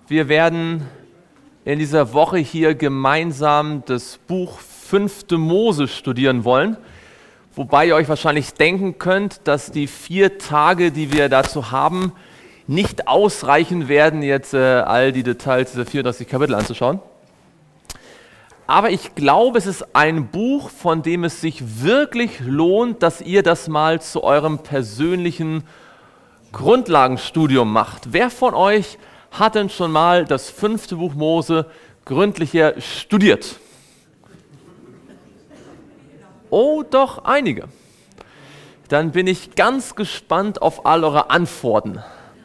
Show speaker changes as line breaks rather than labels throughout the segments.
Wir werden in dieser Woche hier gemeinsam das Buch 5. Mose studieren wollen, wobei ihr euch wahrscheinlich denken könnt, dass die 4 Tage, die wir dazu haben, nicht ausreichen werden, jetzt all die Details dieser 34 Kapitel anzuschauen. Aber ich glaube, es ist ein Buch, von dem es sich wirklich lohnt, dass ihr das mal zu eurem persönlichen Grundlagenstudium macht. Wer von euch hat denn schon mal das 5. Buch Mose gründlicher studiert? Oh, doch einige. Dann bin ich ganz gespannt auf all eure Antworten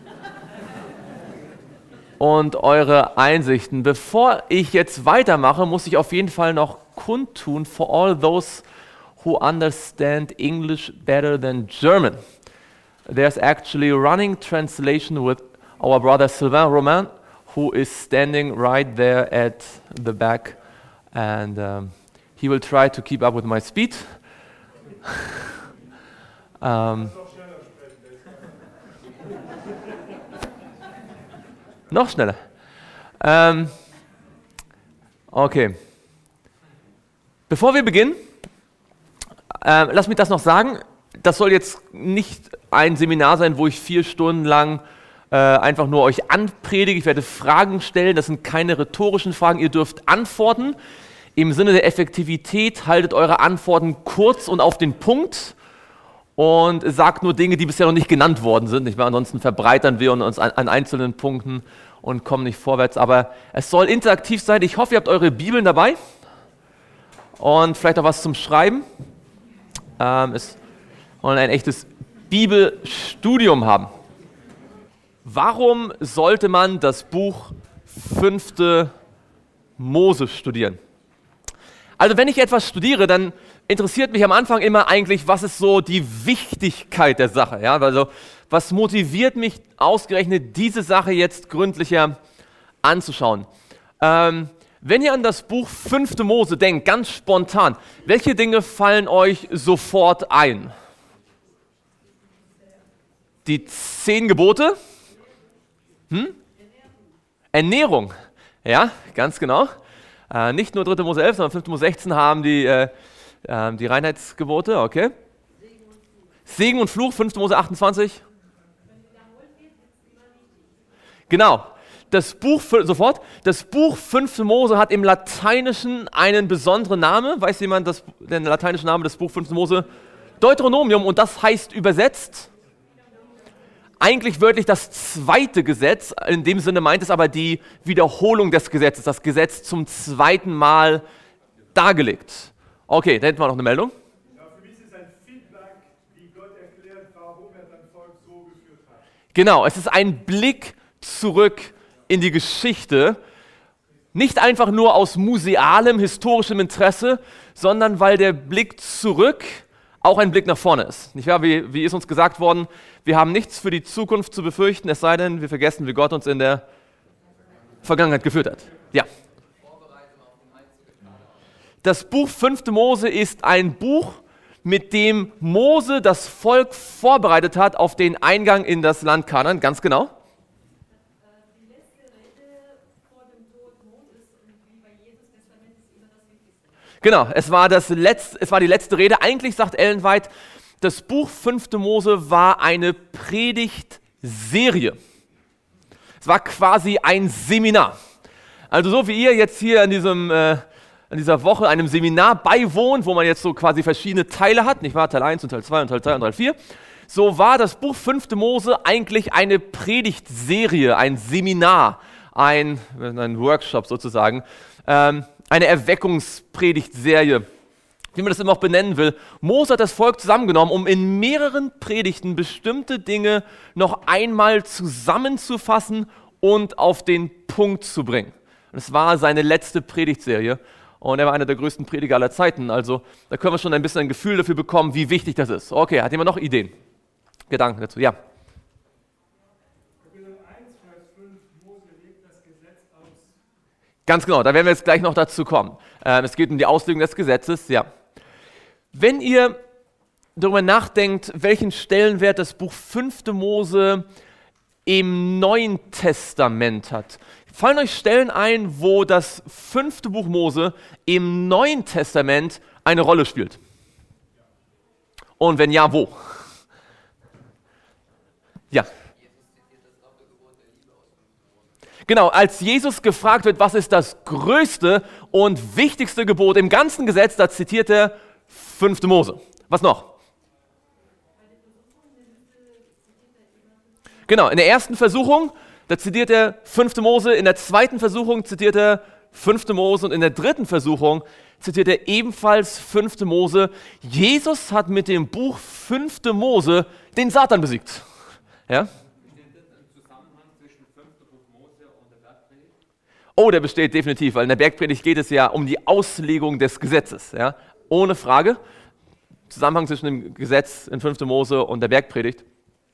und eure Einsichten. Bevor ich jetzt weitermache, muss ich auf jeden Fall noch kundtun, for all those who understand English better than German. There's actually a running translation with our brother Sylvain Romain, who is standing right there at the back, and he will try to keep up with my speed. Noch schneller. Okay. Bevor wir beginnen, lass mich das noch sagen. Das soll jetzt nicht ein Seminar sein, wo ich 4 Stunden lang einfach nur euch anpredige. Ich werde Fragen stellen. Das sind keine rhetorischen Fragen. Ihr dürft antworten. Im Sinne der Effektivität haltet eure Antworten kurz und auf den Punkt und sagt nur Dinge, die bisher noch nicht genannt worden sind. Nicht wahr? Ansonsten verbreitern wir uns an einzelnen Punkten und kommen nicht vorwärts. Aber es soll interaktiv sein. Ich hoffe, ihr habt eure Bibeln dabei und vielleicht auch was zum Schreiben. Es wollen ein echtes Bibelstudium haben. Warum sollte man das Buch 5. Mose studieren? Also wenn ich etwas studiere, dann interessiert mich am Anfang immer eigentlich, was ist so die Wichtigkeit der Sache. Ja? Also was motiviert mich ausgerechnet, diese Sache jetzt gründlicher anzuschauen? Wenn ihr an das Buch 5. Mose denkt, ganz spontan, welche Dinge fallen euch sofort ein? Die 10 Gebote? Ernährung. Ja, ganz genau. Nicht nur 3. Mose 11, sondern 5. Mose 16 haben die Reinheitsgebote, okay. Segen und Fluch, 5. Mose 28. Genau. Das Buch 5. Mose hat im Lateinischen einen besonderen Namen. Weiß jemand den lateinischen Namen des Buch 5. Mose? Deuteronomium, und das heißt übersetzt eigentlich wörtlich das 2. Gesetz. In dem Sinne meint es aber die Wiederholung des Gesetzes, das Gesetz zum 2. Mal dargelegt. Okay, da hätten wir noch eine Meldung.
Ja, für mich ist es ein Feedback, wie Gott erklärt, warum er sein Volk so geführt hat.
Genau, es ist ein Blick zurück in die Geschichte. Nicht einfach nur aus musealem, historischem Interesse, sondern weil der Blick zurück auch ein Blick nach vorne ist. Nicht wahr? Wie ist uns gesagt worden, wir haben nichts für die Zukunft zu befürchten, es sei denn, wir vergessen, wie Gott uns in der Vergangenheit geführt hat. Ja. Das Buch 5. Mose ist ein Buch, mit dem Mose das Volk vorbereitet hat auf den Eingang in das Land Kanaan, ganz genau.
Die letzte Rede vor dem Tod Moses, und wie bei Jesus Testament ist immer das Wichtigste.
Genau, es war die letzte Rede. Eigentlich sagt Ellen White, das Buch 5. Mose war eine Predigtserie. Es war quasi ein Seminar. Also so wie ihr jetzt hier an dieser Woche einem Seminar beiwohnt, wo man jetzt so quasi verschiedene Teile hat, nicht wahr? Teil 1 und Teil 2 und Teil 3 und Teil 4. So war das Buch 5. Mose eigentlich eine Predigtserie, ein Seminar, ein Workshop sozusagen, eine Erweckungspredigtserie, wie man das immer auch benennen will. Mose hat das Volk zusammengenommen, um in mehreren Predigten bestimmte Dinge noch einmal zusammenzufassen und auf den Punkt zu bringen. Und es war seine letzte Predigtserie und er war einer der größten Prediger aller Zeiten. Also da können wir schon ein bisschen ein Gefühl dafür bekommen, wie wichtig das ist. Okay, hat jemand noch Ideen, Gedanken dazu? Ja.
Kapitel 1, Vers 5, Mose legt das Gesetz aus.
Ganz genau, da werden wir jetzt gleich noch dazu kommen. Es geht um die Auslegung des Gesetzes, ja. Wenn ihr darüber nachdenkt, welchen Stellenwert das Buch 5. Mose im Neuen Testament hat. Fallen euch Stellen ein, wo das 5. Buch Mose im Neuen Testament eine Rolle spielt? Und wenn ja, wo? Ja. Genau, als Jesus gefragt wird, was ist das größte und wichtigste Gebot im ganzen Gesetz, da zitiert er 5. Mose. Was noch? Genau, in der ersten Versuchung, da zitiert er 5. Mose, in der zweiten Versuchung zitiert er 5. Mose und in der dritten Versuchung zitiert er ebenfalls 5. Mose. Jesus hat mit dem Buch 5. Mose den Satan besiegt. Ja? Oh, der besteht definitiv, weil in der Bergpredigt geht es ja um die Auslegung des Gesetzes. Ja? Ohne Frage. Zusammenhang zwischen dem Gesetz in 5. Mose und der Bergpredigt.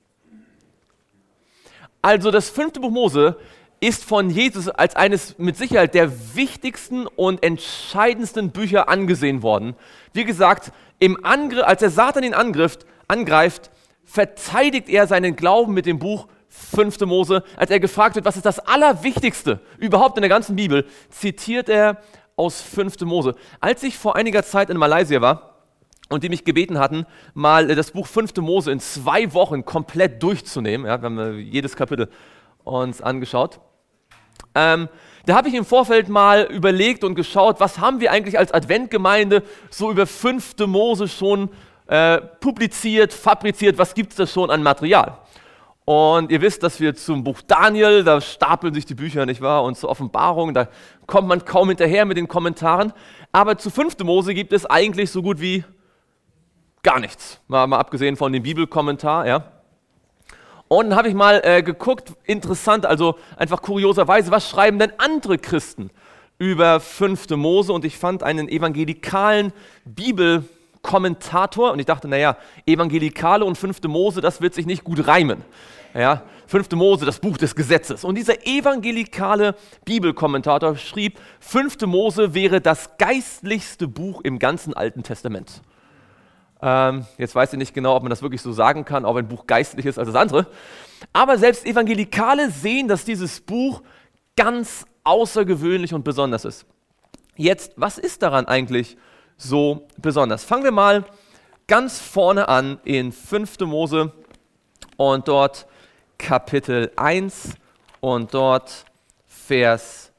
Also das 5. Buch Mose ist von Jesus als eines mit Sicherheit der wichtigsten und entscheidendsten Bücher angesehen worden. Wie gesagt, als der Satan ihn angreift, verteidigt er seinen Glauben mit dem Buch 5. Mose. Als er gefragt wird, was ist das Allerwichtigste überhaupt in der ganzen Bibel, zitiert er aus 5. Mose. Als ich vor einiger Zeit in Malaysia war, und die mich gebeten hatten, mal das Buch 5. Mose in 2 Wochen komplett durchzunehmen. Ja, wir haben jedes Kapitel uns angeschaut. Da habe ich im Vorfeld mal überlegt und geschaut, was haben wir eigentlich als Adventgemeinde so über 5. Mose schon publiziert, fabriziert, was gibt es da schon an Material? Und ihr wisst, dass wir zum Buch Daniel, da stapeln sich die Bücher, nicht wahr? Und zur Offenbarung, da kommt man kaum hinterher mit den Kommentaren. Aber zu 5. Mose gibt es eigentlich so gut wie gar nichts, mal abgesehen von dem Bibelkommentar, ja. Und dann habe ich mal geguckt, interessant, also einfach kurioserweise, was schreiben denn andere Christen über 5. Mose? Und ich fand einen evangelikalen Bibelkommentator und ich dachte, naja, Evangelikale und 5. Mose, das wird sich nicht gut reimen. Ja, 5. Mose, das Buch des Gesetzes. Und dieser evangelikale Bibelkommentator schrieb, 5. Mose wäre das geistlichste Buch im ganzen Alten Testament. Jetzt weiß ich nicht genau, ob man das wirklich so sagen kann, ob ein Buch geistlich ist als das andere. Aber selbst Evangelikale sehen, dass dieses Buch ganz außergewöhnlich und besonders ist. Jetzt, was ist daran eigentlich so besonders? Fangen wir mal ganz vorne an in 5. Mose und dort Kapitel 1 und dort Vers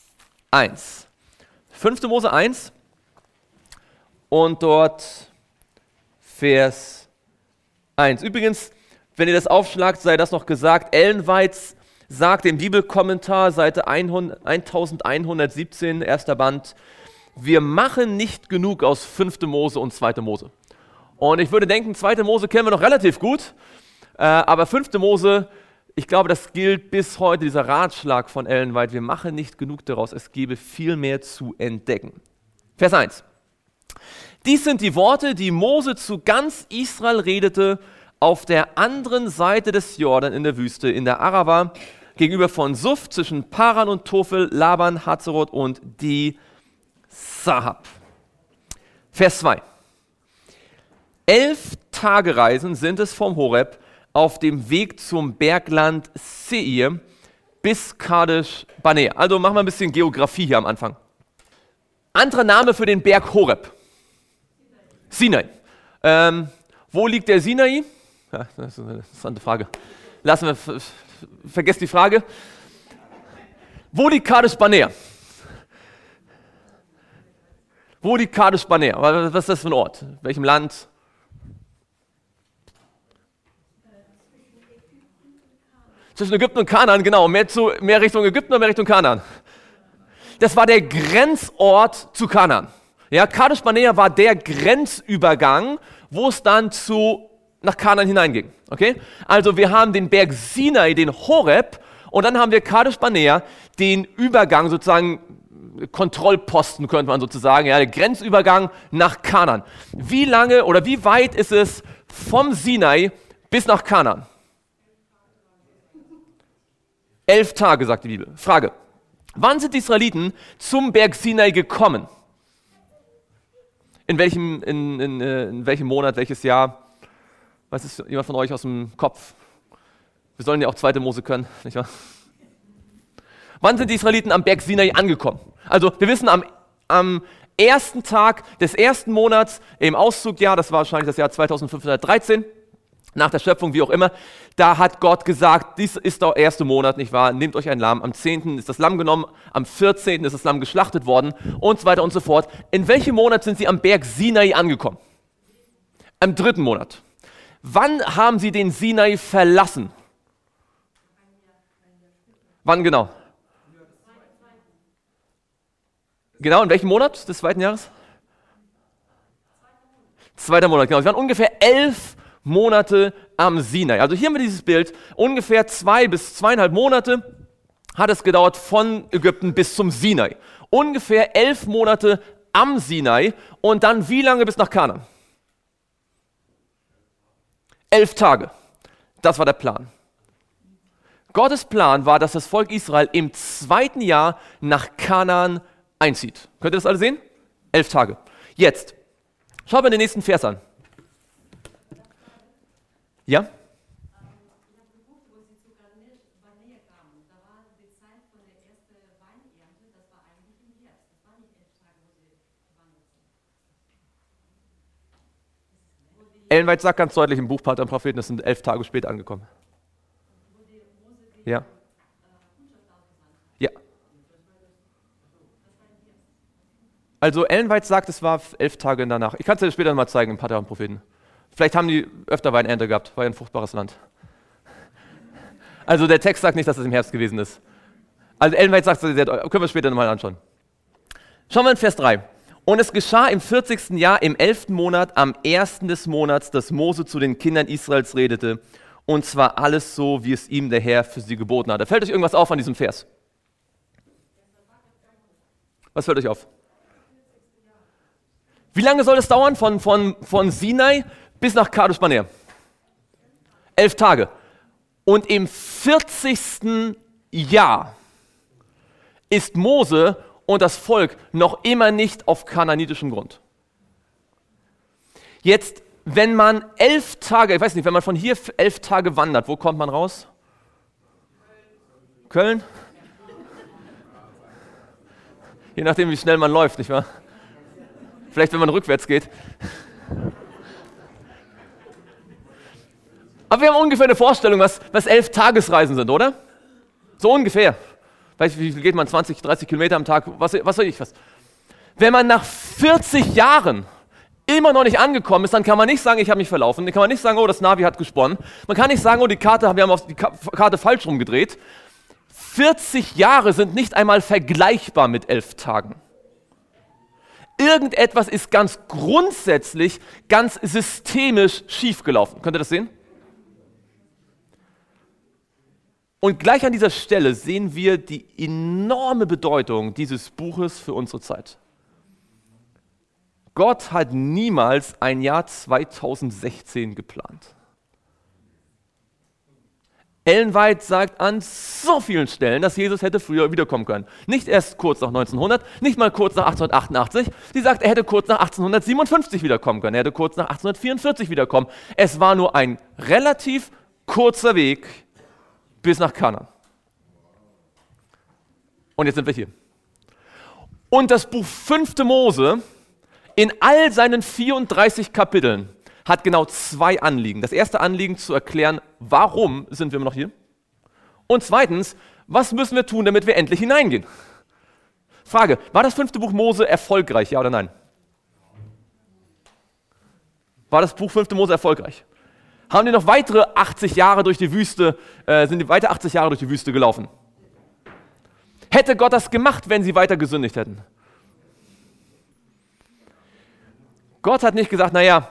1. 5. Mose 1 und dort Vers 1. Übrigens, wenn ihr das aufschlagt, sei das noch gesagt, Ellen White sagt im Bibelkommentar, Seite 1117, erster Band, wir machen nicht genug aus 5. Mose und 2. Mose. Und ich würde denken, 2. Mose kennen wir noch relativ gut, aber 5. Mose, ich glaube, das gilt bis heute, dieser Ratschlag von Ellen White, wir machen nicht genug daraus, es gebe viel mehr zu entdecken. Vers 1. Dies sind die Worte, die Mose zu ganz Israel redete, auf der anderen Seite des Jordan in der Wüste, in der Arava, gegenüber von Suf, zwischen Paran und Tophel, Laban, Hazeroth und die Sahab. Vers 2. 11 Tagereisen sind es vom Horeb auf dem Weg zum Bergland Seir bis Kadesh Barnea. Also machen wir ein bisschen Geografie hier am Anfang. Anderer Name für den Berg Horeb. Sinai. Wo liegt der Sinai? Ja, das ist eine interessante Frage. Vergesst die Frage. Wo liegt Kadesh Barnea? Wo liegt Kadesh Barnea? Was ist das für ein Ort? In welchem Land? Zwischen Ägypten und Kanaan, genau. Mehr Richtung Ägypten oder mehr Richtung Kanaan? Das war der Grenzort zu Kanaan. Ja, Kadesh Barnea war der Grenzübergang, wo es dann nach Kanaan hineinging. Okay? Also wir haben den Berg Sinai, den Horeb, und dann haben wir Kadesh Barnea, den Übergang, sozusagen Kontrollposten könnte man sozusagen, ja, der Grenzübergang nach Kanaan. Wie lange oder wie weit ist es vom Sinai bis nach Kanaan? 11 Tage, sagt die Bibel. Frage, wann sind die Israeliten zum Berg Sinai gekommen? In welchem Monat, welches Jahr? Was ist jemand von euch aus dem Kopf? Wir sollen ja auch 2. Mose können, nicht wahr? Wann sind die Israeliten am Berg Sinai angekommen? Also wir wissen, am ersten Tag des ersten Monats im Auszugjahr, das war wahrscheinlich das Jahr 2513, nach der Schöpfung, wie auch immer, da hat Gott gesagt, dies ist der erste Monat, nicht wahr? Nehmt euch ein Lamm. Am 10. ist das Lamm genommen, am 14. ist das Lamm geschlachtet worden und so weiter und so fort. In welchem Monat sind sie am Berg Sinai angekommen? Am 3. Monat. Wann haben sie den Sinai verlassen? Wann genau? Genau, in welchem Monat des 2. Jahres? 2. Monat, genau. Sie waren ungefähr 11 Monate am Sinai. Also hier haben wir dieses Bild. Ungefähr 2 bis 2,5 Monate hat es gedauert von Ägypten bis zum Sinai. Ungefähr 11 Monate am Sinai und dann wie lange bis nach Kanaan? 11 Tage. Das war der Plan. Gottes Plan war, dass das Volk Israel im 2. Jahr nach Kanaan einzieht. Könnt ihr das alle sehen? 11 Tage. Jetzt, schauen wir den nächsten Vers an. Ja?
Ich habe geguckt, wo sie zu Barnea kamen. Da war die Zeit von der ersten Weinernte, das war eigentlich im Herbst. Das waren nicht 11 Tage, wo sie gewandert sind.
Ellen White sagt ganz deutlich im Buch Pater und Propheten, das sind 11 Tage später angekommen. Ja. Ja. Also Ellen White sagt, es war 11 Tage danach. Ich kann es dir später nochmal zeigen im Pater und Propheten. Vielleicht haben die öfter Weinernte gehabt, war ja ein fruchtbares Land. Also der Text sagt nicht, dass es im Herbst gewesen ist. Also Ellen White sagt, können wir später nochmal anschauen. Schauen wir in Vers 3. Und es geschah im 40. Jahr, im 11. Monat, am 1. des Monats, dass Mose zu den Kindern Israels redete. Und zwar alles so, wie es ihm der Herr für sie geboten hat. Da fällt euch irgendwas auf an diesem Vers? Was fällt euch auf? Wie lange soll es dauern von Sinai bis nach Kadesh Barnea? 11 Tage. Und im 40. Jahr ist Mose und das Volk noch immer nicht auf kanaanitischem Grund. Jetzt, wenn man 11 Tage, ich weiß nicht, wenn man von hier 11 Tage wandert, wo kommt man raus? Köln? Je nachdem, wie schnell man läuft, nicht wahr? Vielleicht, wenn man rückwärts geht. Aber wir haben ungefähr eine Vorstellung, was 11 Tagesreisen sind, oder? So ungefähr. Weiß ich, wie viel geht man? 20, 30 Kilometer am Tag? Was weiß ich was. Wenn man nach 40 Jahren immer noch nicht angekommen ist, dann kann man nicht sagen, ich habe mich verlaufen. Dann kann man nicht sagen, oh, das Navi hat gesponnen. Man kann nicht sagen, oh, wir haben auf die Karte falsch rumgedreht. 40 Jahre sind nicht einmal vergleichbar mit 11 Tagen. Irgendetwas ist ganz grundsätzlich, ganz systemisch schiefgelaufen. Könnt ihr das sehen? Und gleich an dieser Stelle sehen wir die enorme Bedeutung dieses Buches für unsere Zeit. Gott hat niemals ein Jahr 2016 geplant. Ellen White sagt an so vielen Stellen, dass Jesus hätte früher wiederkommen können. Nicht erst kurz nach 1900, nicht mal kurz nach 1888. Sie sagt, er hätte kurz nach 1857 wiederkommen können. Er hätte kurz nach 1844 wiederkommen. Es war nur ein relativ kurzer Weg bis nach Kanaan. Und jetzt sind wir hier. Und das Buch 5. Mose in all seinen 34 Kapiteln hat genau 2 Anliegen. Das erste Anliegen zu erklären, warum sind wir immer noch hier? Und zweitens, was müssen wir tun, damit wir endlich hineingehen? Frage, war das 5. Buch Mose erfolgreich, ja oder nein? War das Buch 5. Mose erfolgreich? Haben die noch weitere 80 Jahre durch die Wüste, sind die weiter 80 Jahre durch die Wüste gelaufen? Hätte Gott das gemacht, wenn sie weiter gesündigt hätten? Gott hat nicht gesagt, naja,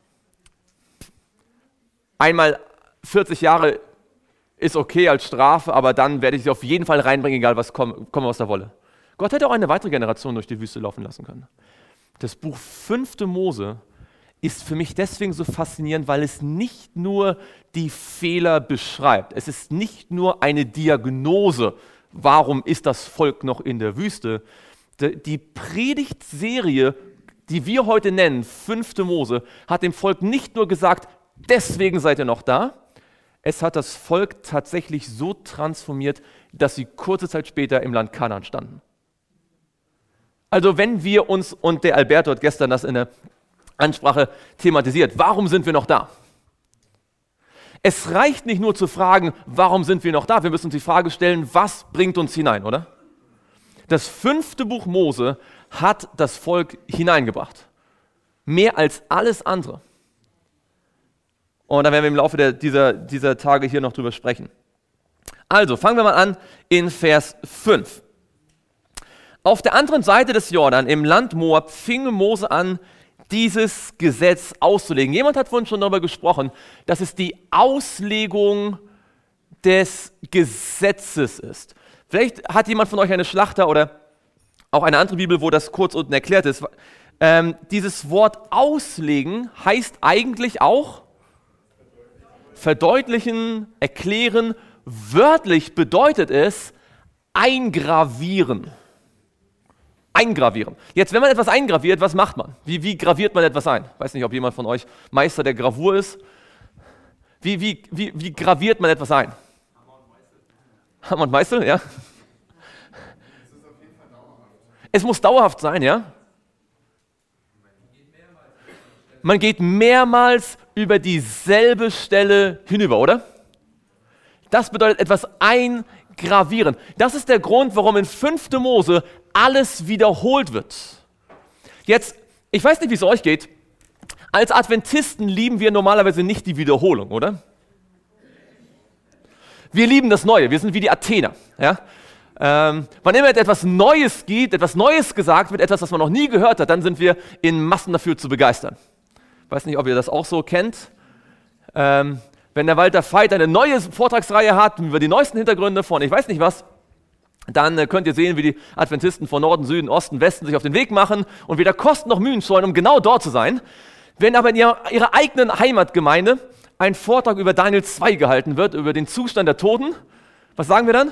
einmal 40 Jahre ist okay als Strafe, aber dann werde ich sie auf jeden Fall reinbringen, egal was komme was da wolle. Gott hätte auch eine weitere Generation durch die Wüste laufen lassen können. Das Buch 5. Mose ist für mich deswegen so faszinierend, weil es nicht nur die Fehler beschreibt. Es ist nicht nur eine Diagnose, warum ist das Volk noch in der Wüste. Die Predigtserie, die wir heute nennen, 5. Mose, hat dem Volk nicht nur gesagt, deswegen seid ihr noch da. es hat das Volk tatsächlich so transformiert, dass sie kurze Zeit später im Land Kanaan standen. Also wenn wir uns, und der Alberto hat gestern das in der Ansprache thematisiert, warum sind wir noch da? Es reicht nicht nur zu fragen, warum sind wir noch da? Wir müssen uns die Frage stellen, was bringt uns hinein, oder? Das 5. Buch Mose hat das Volk hineingebracht. Mehr als alles andere. Und da werden wir im Laufe dieser Tage hier noch drüber sprechen. Also, fangen wir mal an in Vers 5. Auf der anderen Seite des Jordan, im Land Moab, fing Mose an, dieses Gesetz auszulegen. Jemand hat vorhin schon darüber gesprochen, dass es die Auslegung des Gesetzes ist. Vielleicht hat jemand von euch eine Schlachter oder auch eine andere Bibel, wo das kurz unten erklärt ist. Dieses Wort auslegen heißt eigentlich auch verdeutlichen, erklären. Wörtlich bedeutet es eingravieren. Eingravieren. Jetzt, wenn man etwas eingraviert, was macht man? Wie graviert man etwas ein? Ich weiß nicht, ob jemand von euch Meister der Gravur ist. Wie graviert man etwas ein? Hammer und Meißel, ja. Es muss dauerhaft sein, ja. Man geht mehrmals über dieselbe Stelle hinüber, oder? Das bedeutet etwas eingravieren. Das ist der Grund, warum in 5. Mose alles wiederholt wird. Jetzt, ich weiß nicht, wie es euch geht. Als Adventisten lieben wir normalerweise nicht die Wiederholung, oder? Wir lieben das Neue, wir sind wie die Athener. Ja? Wann immer etwas Neues gibt, etwas Neues gesagt wird, etwas, was man noch nie gehört hat, dann sind wir in Massen dafür zu begeistern. Ich weiß nicht, ob ihr das auch so kennt. Wenn der Walter Veit eine neue Vortragsreihe hat, über die neuesten Hintergründe von ich weiß nicht was, dann könnt ihr sehen, wie die Adventisten von Norden, Süden, Osten, Westen sich auf den Weg machen und weder Kosten noch Mühen scheuen, um genau dort zu sein. Wenn aber in ihrer eigenen Heimatgemeinde ein Vortrag über Daniel 2 gehalten wird, über den Zustand der Toten, was sagen wir dann?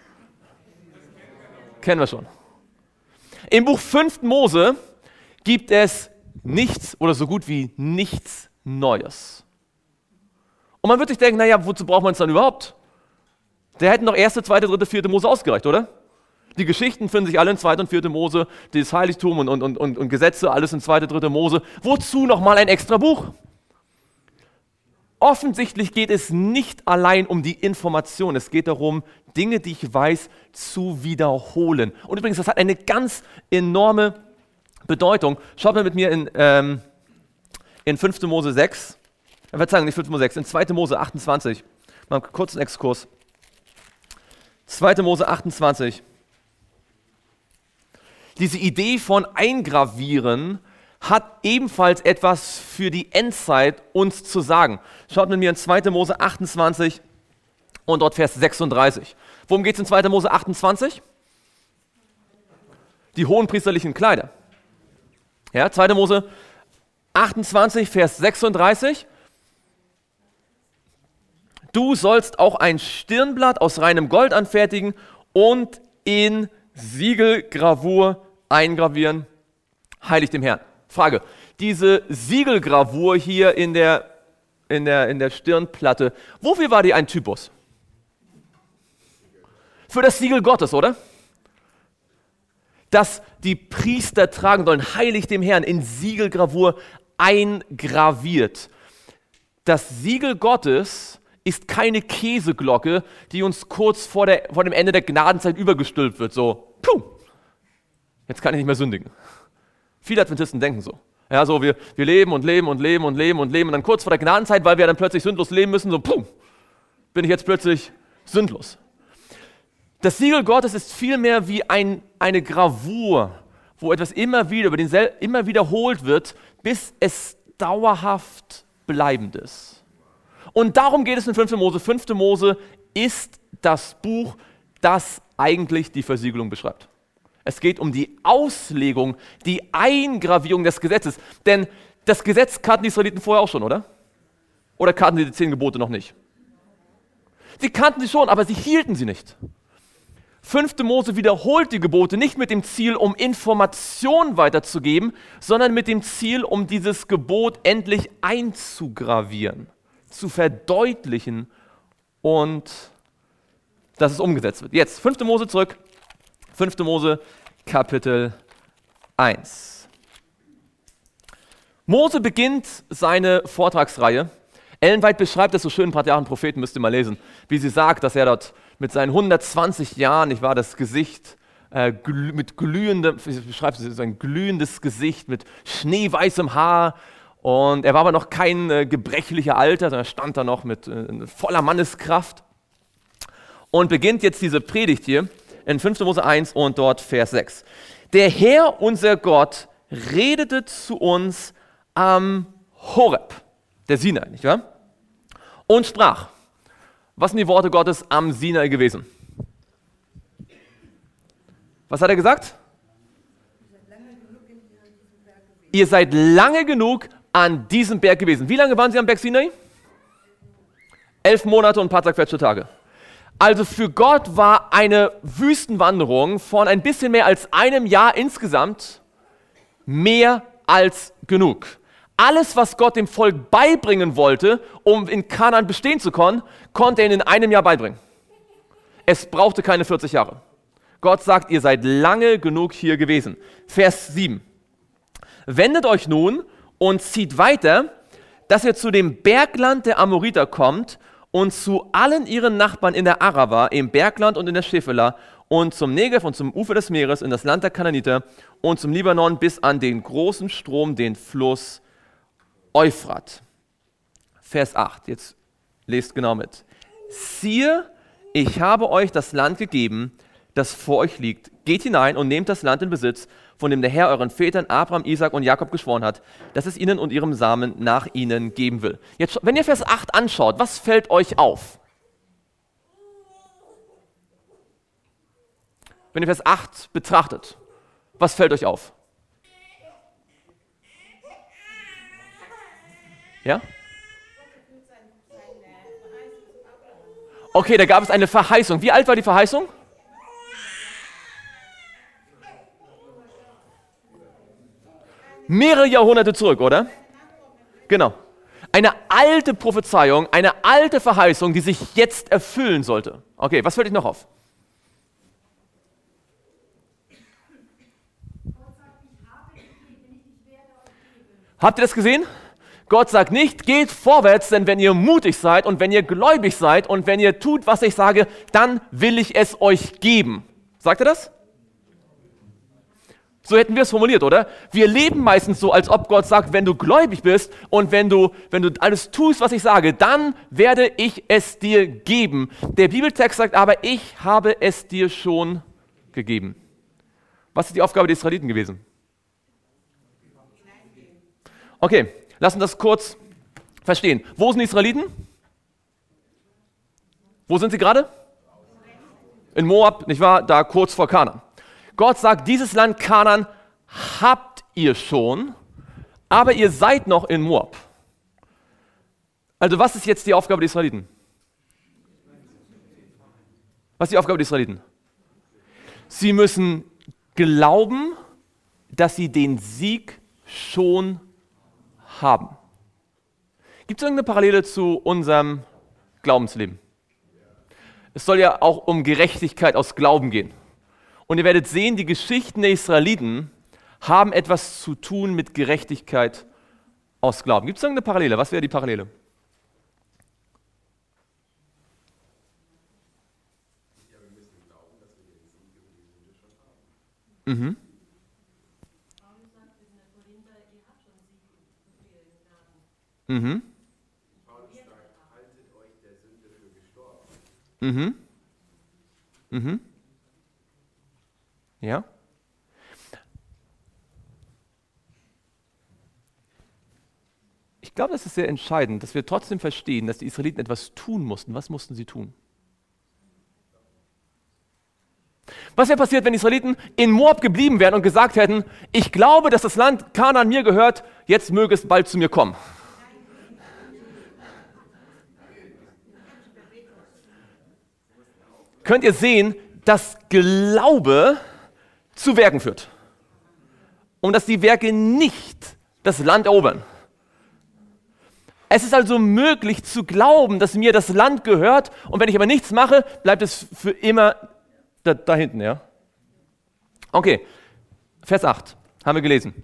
Kennen wir schon. Im Buch 5. Mose gibt es nichts oder so gut wie nichts Neues. Und man wird sich denken, naja, wozu braucht man es dann überhaupt? Da hätten doch 1., 2., 3., 4. Mose ausgereicht, oder? Die Geschichten finden sich alle in 2. und 4. Mose, das Heiligtum und Gesetze, alles in 2., 3. Mose. Wozu nochmal ein extra Buch? Offensichtlich geht es nicht allein um die Information, es geht darum, Dinge, die ich weiß, zu wiederholen. Und übrigens, das hat eine ganz enorme Bedeutung. Schaut mal mit mir in 5. Mose 6, Verzeihung, nicht 5. Mose 6, in 2. Mose 28, mal einen kurzen Exkurs. 2. Mose 28. Diese Idee von Eingravieren hat ebenfalls etwas für die Endzeit uns zu sagen. Schaut mit mir in 2. Mose 28 und dort Vers 36. Worum geht es in 2. Mose 28? Die hohenpriesterlichen Kleider. Ja, 2. Mose 28, Vers 36. Du sollst auch ein Stirnblatt aus reinem Gold anfertigen und in Siegelgravur eingravieren, heilig dem Herrn. Frage, diese Siegelgravur hier in der Stirnplatte, wofür war die ein Typus? Für das Siegel Gottes, oder? Dass die Priester tragen sollen, heilig dem Herrn, in Siegelgravur eingraviert. Das Siegel Gottes ist keine Käseglocke, die uns kurz vor dem Ende der Gnadenzeit übergestülpt wird, so, puh, jetzt kann ich nicht mehr sündigen. Viele Adventisten denken so. Ja, so wir leben und leben und leben und leben und leben und dann kurz vor der Gnadenzeit, weil wir dann plötzlich sündlos leben müssen, so, puh, bin ich jetzt plötzlich sündlos. Das Siegel Gottes ist vielmehr wie eine Gravur, wo etwas immer wiederholt wird, bis es dauerhaft bleibend ist. Und darum geht es in 5. Mose. 5. Mose ist das Buch, das eigentlich die Versiegelung beschreibt. Es geht um die Auslegung, die Eingravierung des Gesetzes. Denn das Gesetz kannten die Israeliten vorher auch schon, oder? Oder kannten sie die 10 Gebote noch nicht? Sie kannten sie schon, aber sie hielten sie nicht. 5. Mose wiederholt die Gebote nicht mit dem Ziel, um Information weiterzugeben, sondern mit dem Ziel, um dieses Gebot endlich einzugravieren, zu verdeutlichen und dass es umgesetzt wird. Jetzt 5. Mose zurück, 5. Mose Kapitel 1. Mose beginnt seine Vortragsreihe. Ellen White beschreibt das so schön in Patriarchen und Propheten, müsst ihr mal lesen, wie sie sagt, dass er dort mit seinen 120 Jahren, ich war das Gesicht mit glühendem, wie beschreibt sie, sein glühendes Gesicht mit schneeweißem Haar, und er war aber noch kein gebrechlicher Alter, sondern er stand da noch mit voller Manneskraft und beginnt jetzt diese Predigt hier in 5. Mose 1 und dort Vers 6. Der Herr, unser Gott, redete zu uns am Horeb, der Sinai, nicht wahr? Und sprach. Was sind die Worte Gottes am Sinai gewesen? Was hat er gesagt? Ihr seid lange genug an diesem Berg gewesen. Wie lange waren sie am Berg Sinai? 11 Monate und ein paar zerquetschte Tage. Also für Gott war eine Wüstenwanderung von ein bisschen mehr als einem Jahr insgesamt mehr als genug. Alles, was Gott dem Volk beibringen wollte, um in Kanaan bestehen zu können, konnte er ihnen in einem Jahr beibringen. Es brauchte keine 40 Jahre. Gott sagt, ihr seid lange genug hier gewesen. Vers 7. Wendet euch nun und zieht weiter, dass ihr zu dem Bergland der Amoriter kommt und zu allen ihren Nachbarn in der Arava, im Bergland und in der Schefela und zum Negev und zum Ufer des Meeres in das Land der Kanaaniter und zum Libanon bis an den großen Strom, den Fluss Euphrat. Vers 8, jetzt lest genau mit. Siehe, ich habe euch das Land gegeben, das vor euch liegt. Geht hinein und nehmt das Land in Besitz, von dem der Herr euren Vätern Abraham, Isaak und Jakob geschworen hat, dass es ihnen und ihrem Samen nach ihnen geben will. Jetzt, wenn ihr Vers 8 anschaut, was fällt euch auf? Wenn ihr Vers 8 betrachtet, was fällt euch auf? Ja? Okay, da gab es eine Verheißung. Wie alt war die Verheißung? Mehrere Jahrhunderte zurück, oder? Genau. Eine alte Prophezeiung, eine alte Verheißung, die sich jetzt erfüllen sollte. Okay, was fällt euch noch auf? Habt ihr das gesehen? Gott sagt nicht, geht vorwärts, denn wenn ihr mutig seid und wenn ihr gläubig seid und wenn ihr tut, was ich sage, dann will ich es euch geben. Sagt er das? So hätten wir es formuliert, oder? Wir leben meistens so, als ob Gott sagt, wenn du gläubig bist und wenn du alles tust, was ich sage, dann werde ich es dir geben. Der Bibeltext sagt aber, ich habe es dir schon gegeben. Was ist die Aufgabe der Israeliten gewesen? Okay, lassen das kurz verstehen. Wo sind die Israeliten? Wo sind sie gerade? In Moab, nicht wahr? Da kurz vor Kanaan. Gott sagt, dieses Land Kanaan habt ihr schon, aber ihr seid noch in Moab. Also was ist jetzt die Aufgabe der Israeliten? Was ist die Aufgabe der Israeliten? Sie müssen glauben, dass sie den Sieg schon haben. Gibt es irgendeine Parallele zu unserem Glaubensleben? Es soll ja auch um Gerechtigkeit aus Glauben gehen. Und ihr werdet sehen, die Geschichten der Israeliten haben etwas zu tun mit Gerechtigkeit aus Glauben. Gibt es irgendeine Parallele? Was wäre die Parallele?
Ja, wir müssen glauben, dass wir den Sieg über die Sünde schon haben.
Mhm.
Paulus sagt in der Korinther, ihr habt schon Sieg über den Gnaden.
Mhm.
Paulus sagt, haltet euch der Sünde für gestorben.
Mhm. Mhm. Ja? Ich glaube, das ist sehr entscheidend, dass wir trotzdem verstehen, dass die Israeliten etwas tun mussten. Was mussten sie tun? Was wäre passiert, wenn die Israeliten in Moab geblieben wären und gesagt hätten, ich glaube, dass das Land Kanaan mir gehört, jetzt möge es bald zu mir kommen? Könnt ihr sehen, dass Glaube zu Werken führt. Und dass die Werke nicht das Land erobern. Es ist also möglich zu glauben, dass mir das Land gehört und wenn ich aber nichts mache, bleibt es für immer da hinten, ja? Okay, Vers 8 haben wir gelesen.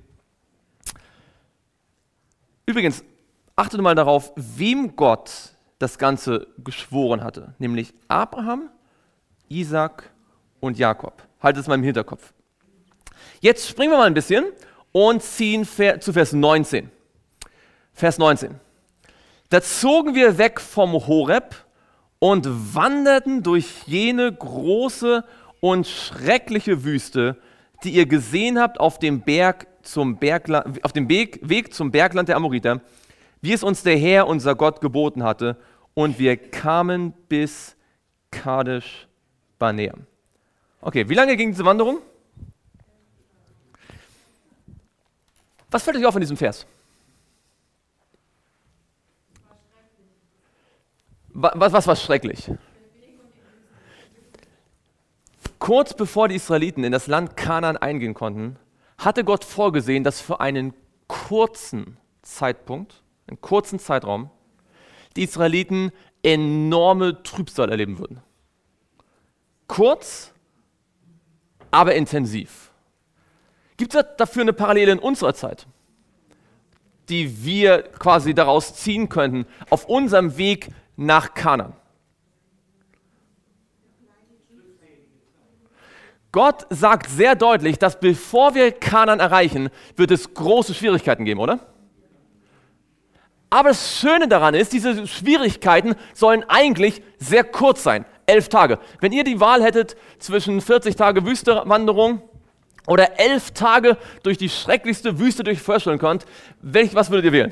Übrigens, achtet mal darauf, wem Gott das Ganze geschworen hatte, nämlich Abraham, Isaac und Jakob. Haltet es mal im Hinterkopf. Jetzt springen wir mal ein bisschen und ziehen zu Vers 19. Vers 19. Da zogen wir weg vom Horeb und wanderten durch jene große und schreckliche Wüste, die ihr gesehen habt auf dem Weg zum Bergland der Amoriter, wie es uns der Herr, unser Gott, geboten hatte. Und wir kamen bis Kadesh Barnea. Okay, wie lange ging diese Wanderung? Was fällt euch auf in diesem Vers? Was war schrecklich? Kurz bevor die Israeliten in das Land Kanaan eingehen konnten, hatte Gott vorgesehen, dass für einen kurzen Zeitpunkt, einen kurzen Zeitraum, die Israeliten enorme Trübsal erleben würden. Kurz, aber intensiv. Gibt es dafür eine Parallele in unserer Zeit, die wir quasi daraus ziehen könnten, auf unserem Weg nach Kanaan? Gott sagt sehr deutlich, dass bevor wir Kanaan erreichen, wird es große Schwierigkeiten geben, oder? Aber das Schöne daran ist, diese Schwierigkeiten sollen eigentlich sehr kurz sein, 11 Tage. Wenn ihr die Wahl hättet zwischen 40 Tage Wüstewanderung oder 11 Tage durch die schrecklichste Wüste, die ihr euch vorstellen könnt, was würdet ihr wählen?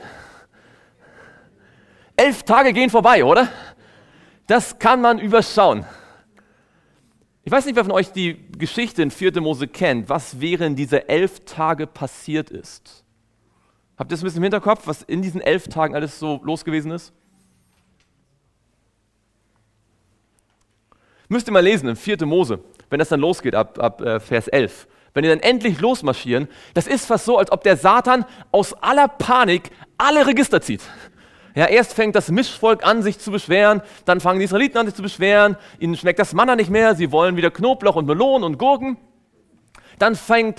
11 Tage gehen vorbei, oder? Das kann man überschauen. Ich weiß nicht, wer von euch die Geschichte in 4. Mose kennt, was während dieser 11 Tage passiert ist. Habt ihr das ein bisschen im Hinterkopf, was in diesen 11 Tagen alles so los gewesen ist? Müsst ihr mal lesen in 4. Mose, wenn das dann losgeht ab Vers 11. Wenn die dann endlich losmarschieren, das ist fast so, als ob der Satan aus aller Panik alle Register zieht. Ja, erst fängt das Mischvolk an, sich zu beschweren, dann fangen die Israeliten an, sich zu beschweren, ihnen schmeckt das Manna nicht mehr, sie wollen wieder Knoblauch und Melonen und Gurken. Dann fangen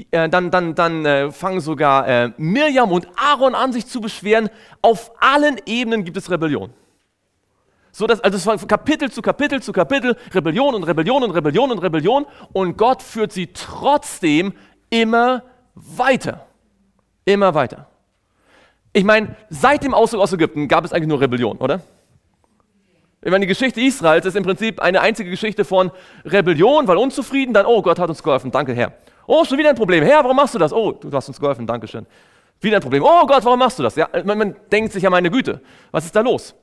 sogar Mirjam und Aaron an, sich zu beschweren. Auf allen Ebenen gibt es Rebellion. So dass, also es war Kapitel zu Kapitel zu Kapitel, Rebellion und Rebellion und Rebellion und Rebellion. Und Gott führt sie trotzdem immer weiter. Immer weiter. Ich meine, seit dem Auszug aus Ägypten gab es eigentlich nur Rebellion, oder? Ich meine, die Geschichte Israels ist im Prinzip eine einzige Geschichte von Rebellion, weil unzufrieden, dann, oh, Gott hat uns geholfen, danke Herr. Oh, schon wieder ein Problem. Herr, warum machst du das? Oh, du hast uns geholfen, danke schön. Wieder ein Problem. Oh Gott, warum machst du das? Ja, man denkt sich ja, meine Güte, was ist da los?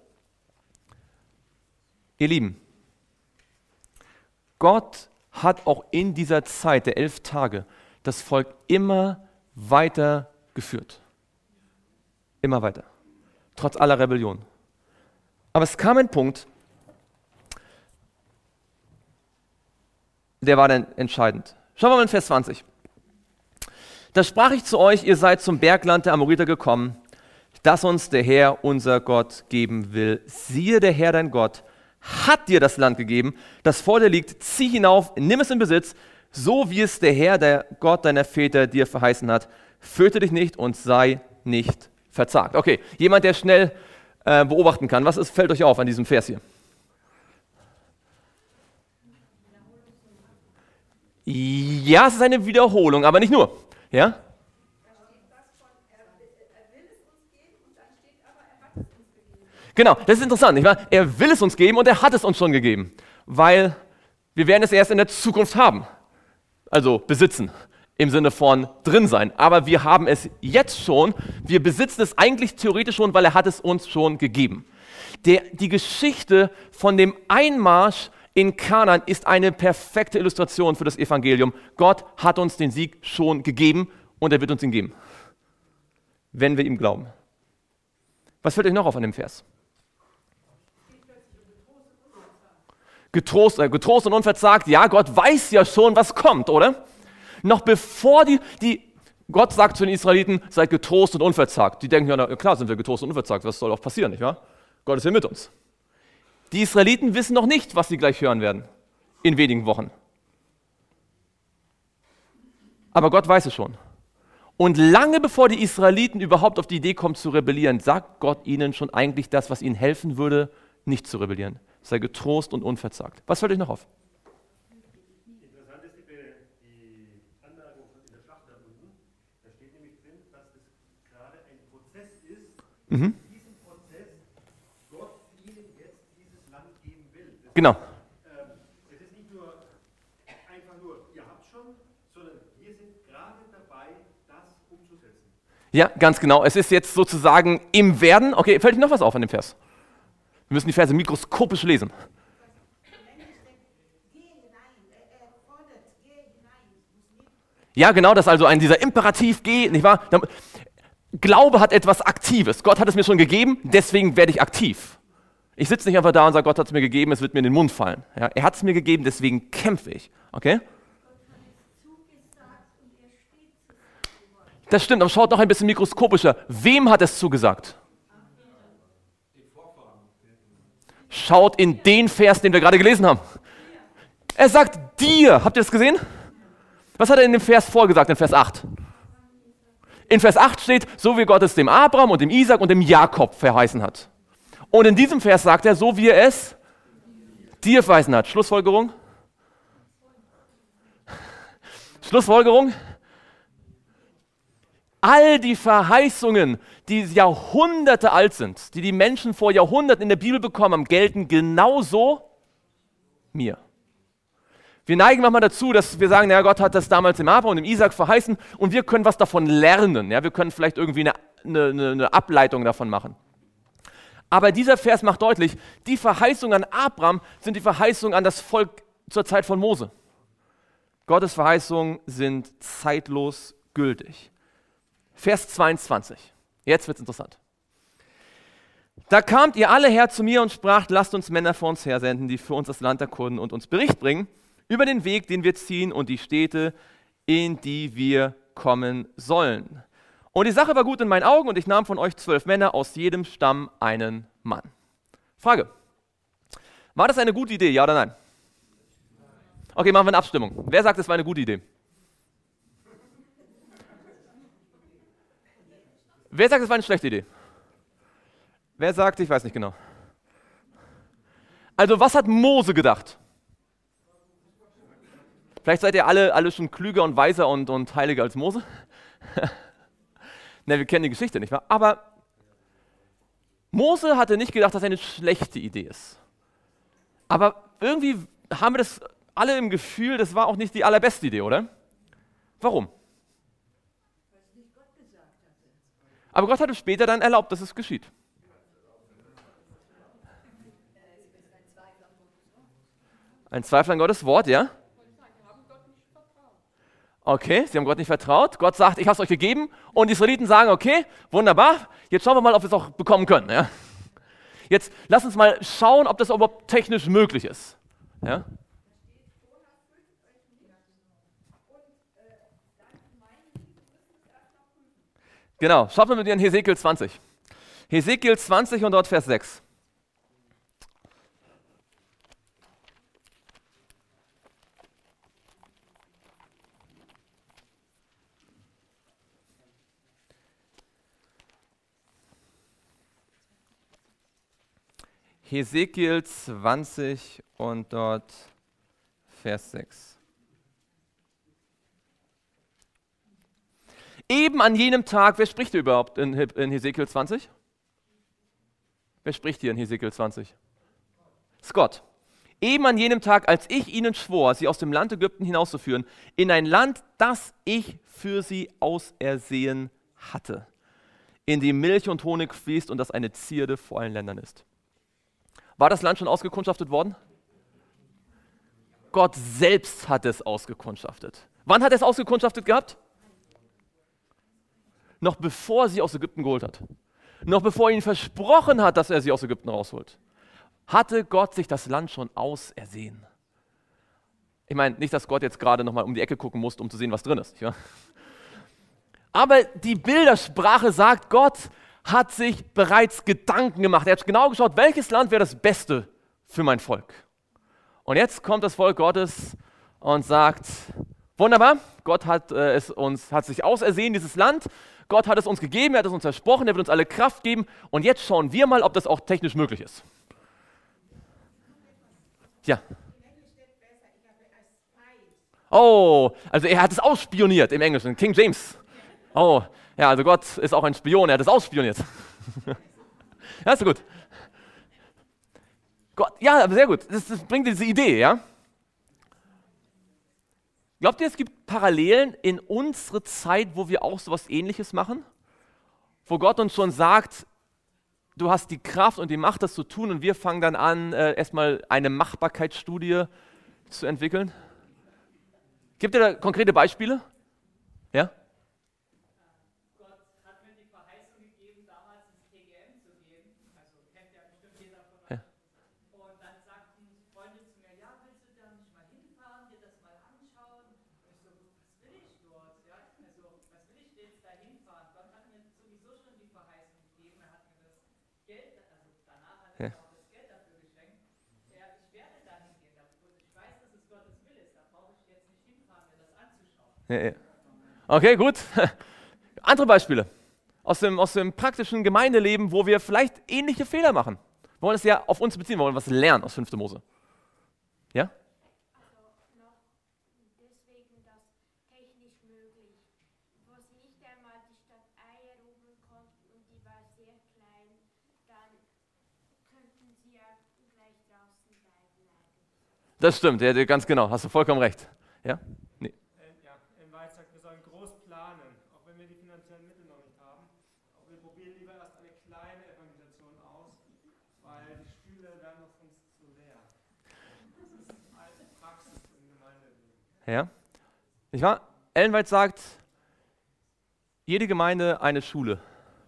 Ihr Lieben, Gott hat auch in dieser Zeit der 11 Tage das Volk immer weiter geführt. Immer weiter. Trotz aller Rebellion. Aber es kam ein Punkt, der war dann entscheidend. Schauen wir mal in Vers 20. Da sprach ich zu euch, ihr seid zum Bergland der Amoriter gekommen, das uns der Herr, unser Gott, geben will. Siehe, der Herr, dein Gott, hat dir das Land gegeben, das vor dir liegt. Zieh hinauf, nimm es in Besitz, so wie es der Herr, der Gott deiner Väter dir verheißen hat. Fürchte dich nicht und sei nicht verzagt. Okay, jemand, der schnell beobachten kann. Fällt euch auf an diesem Vers hier? Ja, es ist eine Wiederholung, aber nicht nur. Ja? Genau, das ist interessant, nicht wahr? Er will es uns geben und er hat es uns schon gegeben, weil wir werden es erst in der Zukunft haben. Also besitzen, im Sinne von drin sein. Aber wir haben es jetzt schon, wir besitzen es eigentlich theoretisch schon, weil er hat es uns schon gegeben. Die Geschichte von dem Einmarsch in Kanaan ist eine perfekte Illustration für das Evangelium. Gott hat uns den Sieg schon gegeben und er wird uns ihn geben, wenn wir ihm glauben. Was fällt euch noch auf an dem Vers? Getrost und unverzagt. Ja, Gott weiß ja schon, was kommt, oder? Noch bevor die Gott sagt zu den Israeliten, seid getrost und unverzagt. Die denken, ja, na, klar sind wir getrost und unverzagt, was soll auch passieren, nicht wahr? Gott ist hier mit uns. Die Israeliten wissen noch nicht, was sie gleich hören werden, in wenigen Wochen. Aber Gott weiß es schon. Und lange bevor die Israeliten überhaupt auf die Idee kommen zu rebellieren, sagt Gott ihnen schon eigentlich das, was ihnen helfen würde, nicht zu rebellieren. Sei getrost und unverzagt. Was fällt euch noch auf?
Interessant ist die Anmerkung in der Schlacht da unten. Da steht nämlich drin, dass es gerade ein Prozess ist, in diesem Prozess Gott ihnen jetzt dieses Land geben will.
Genau.
Es ist nicht nur einfach nur, ihr habt schon, sondern wir sind gerade dabei, das umzusetzen.
Ja, ganz genau. Es ist jetzt sozusagen im Werden. Okay, fällt euch noch was auf an dem Vers? Wir müssen die Verse mikroskopisch lesen. Ja, genau, das ist also dieser Imperativ, geh, nicht wahr? Glaube hat etwas Aktives. Gott hat es mir schon gegeben, deswegen werde ich aktiv. Ich sitze nicht einfach da und sage, Gott hat es mir gegeben, es wird mir in den Mund fallen. Ja, er hat es mir gegeben, deswegen kämpfe ich. Okay? Das stimmt, aber schaut noch ein bisschen mikroskopischer. Wem hat es zugesagt? Schaut in den Vers, den wir gerade gelesen haben. Er sagt dir. Habt ihr das gesehen? Was hat er in dem Vers vorgesagt, in Vers 8? In Vers 8 steht, so wie Gott es dem Abraham und dem Isaak und dem Jakob verheißen hat. Und in diesem Vers sagt er, so wie er es dir verheißen hat. Schlussfolgerung? Schlussfolgerung? All die Verheißungen, die Jahrhunderte alt sind, die die Menschen vor Jahrhunderten in der Bibel bekommen haben, gelten genauso mir. Wir neigen manchmal dazu, dass wir sagen, ja, Gott hat das damals dem Abraham und dem Isaak verheißen und wir können was davon lernen. Ja, wir können vielleicht irgendwie eine Ableitung davon machen. Aber dieser Vers macht deutlich, die Verheißungen an Abraham sind die Verheißungen an das Volk zur Zeit von Mose. Gottes Verheißungen sind zeitlos gültig. Vers 22. Jetzt wird es interessant. Da kamt ihr alle her zu mir und spracht, lasst uns Männer vor uns hersenden, die für uns das Land erkunden und uns Bericht bringen über den Weg, den wir ziehen und die Städte, in die wir kommen sollen. Und die Sache war gut in meinen Augen und ich nahm von euch 12 Männer, aus jedem Stamm einen Mann. Frage, war das eine gute Idee, ja oder nein? Okay, machen wir eine Abstimmung. Wer sagt, es war eine gute Idee? Wer sagt, es war eine schlechte Idee? Wer sagt, ich weiß nicht genau. Also, was hat Mose gedacht? Vielleicht seid ihr alle schon klüger und weiser und heiliger als Mose. Ne, wir kennen die Geschichte nicht wahr? Aber Mose hatte nicht gedacht, dass es eine schlechte Idee ist. Aber irgendwie haben wir das alle im Gefühl, das war auch nicht die allerbeste Idee, oder? Warum? Aber Gott hat es später dann erlaubt, dass es geschieht. Ein Zweifel an Gottes Wort, ja? Okay, sie haben Gott nicht vertraut. Gott sagt, ich habe es euch gegeben. Und die Israeliten sagen, okay, wunderbar, jetzt schauen wir mal, ob wir es auch bekommen können. Ja? Jetzt lass uns mal schauen, ob das überhaupt technisch möglich ist. Ja? Genau, schaut mal mit dir in Hesekiel 20. Hesekiel 20 und dort Vers 6. Hesekiel 20 und dort Vers 6. Eben an jenem Tag, wer spricht hier überhaupt in Hesekiel 20? Wer spricht hier in Hesekiel 20? Das ist Gott. Eben an jenem Tag, als ich ihnen schwor, sie aus dem Land Ägypten hinauszuführen, in ein Land, das ich für sie ausersehen hatte, in dem Milch und Honig fließt und das eine Zierde vor allen Ländern ist. War das Land schon ausgekundschaftet worden? Gott selbst hat es ausgekundschaftet. Wann hat er es ausgekundschaftet gehabt? Noch bevor sie aus Ägypten geholt hat. Noch bevor er ihnen versprochen hat, dass er sie aus Ägypten rausholt. Hatte Gott sich das Land schon ausersehen. Ich meine, nicht, dass Gott jetzt gerade nochmal um die Ecke gucken musste, um zu sehen, was drin ist. Ja? Aber die Bildersprache sagt, Gott hat sich bereits Gedanken gemacht. Er hat genau geschaut, welches Land wäre das Beste für mein Volk. Und jetzt kommt das Volk Gottes und sagt, wunderbar, Gott hat hat sich ausersehen, dieses Land. Gott hat es uns gegeben, er hat es uns versprochen, er wird uns alle Kraft geben. Und jetzt schauen wir mal, ob das auch technisch möglich ist. Ja. Oh, also er hat es ausspioniert im Englischen, King James. Oh, ja, also Gott ist auch ein Spion, er hat es ausspioniert. Ja, ist so gut. Gott, ja, aber sehr gut, das bringt diese Idee, ja? Glaubt ihr, es gibt Parallelen in unsere Zeit, wo wir auch sowas Ähnliches machen? Wo Gott uns schon sagt, du hast die Kraft und die Macht, das zu tun, und wir fangen dann an, erstmal eine Machbarkeitsstudie zu entwickeln? Gibt ihr da konkrete Beispiele? Ja?
Gott hat mir die Verheißung gegeben, damals ins TGM zu gehen. Also kennt ja bestimmt jeder von euch.
Ja.
Und dann sagten Freunde zu mir, ja, willst du da nicht mal hinfahren, dir das mal anschauen? Und ich so, was will ich dort? Ja? Also, was will ich denn jetzt da hinfahren? Gott hat mir sowieso schon die Verheißung gegeben. Er hat mir das Geld, also danach hat er mir auch das Geld dafür geschenkt. Ja, ich werde da hingehen. Ich weiß, dass es Gottes Wille ist. Da brauche ich jetzt nicht hinfahren, mir das anzuschauen.
Ja, ja. Okay, gut. Andere Beispiele aus dem praktischen Gemeindeleben, wo wir vielleicht ähnliche Fehler machen. Wir wollen es ja auf uns beziehen, wir wollen was lernen aus 5. Mose. Ja?
Also noch deswegen das technisch möglich, wo sie nicht einmal die Stadt Ai erobern konnten und die war sehr klein, dann könnten sie ja gleich draußen bleiben eigentlich.
Das stimmt, ja, ganz genau, hast du vollkommen recht. Ja? Nee.
Ja, im Wald sagt, wir sollen groß planen, auch wenn wir die finanziellen Mittel noch nicht haben. Aber wir probieren lieber erst eine kleine Evangelisation aus, weil die Stühle werden noch sonst zu leer. Das ist alte Praxis im Gemeindeleben.
Ja? Nicht wahr? Ellen White sagt, jede Gemeinde eine Schule.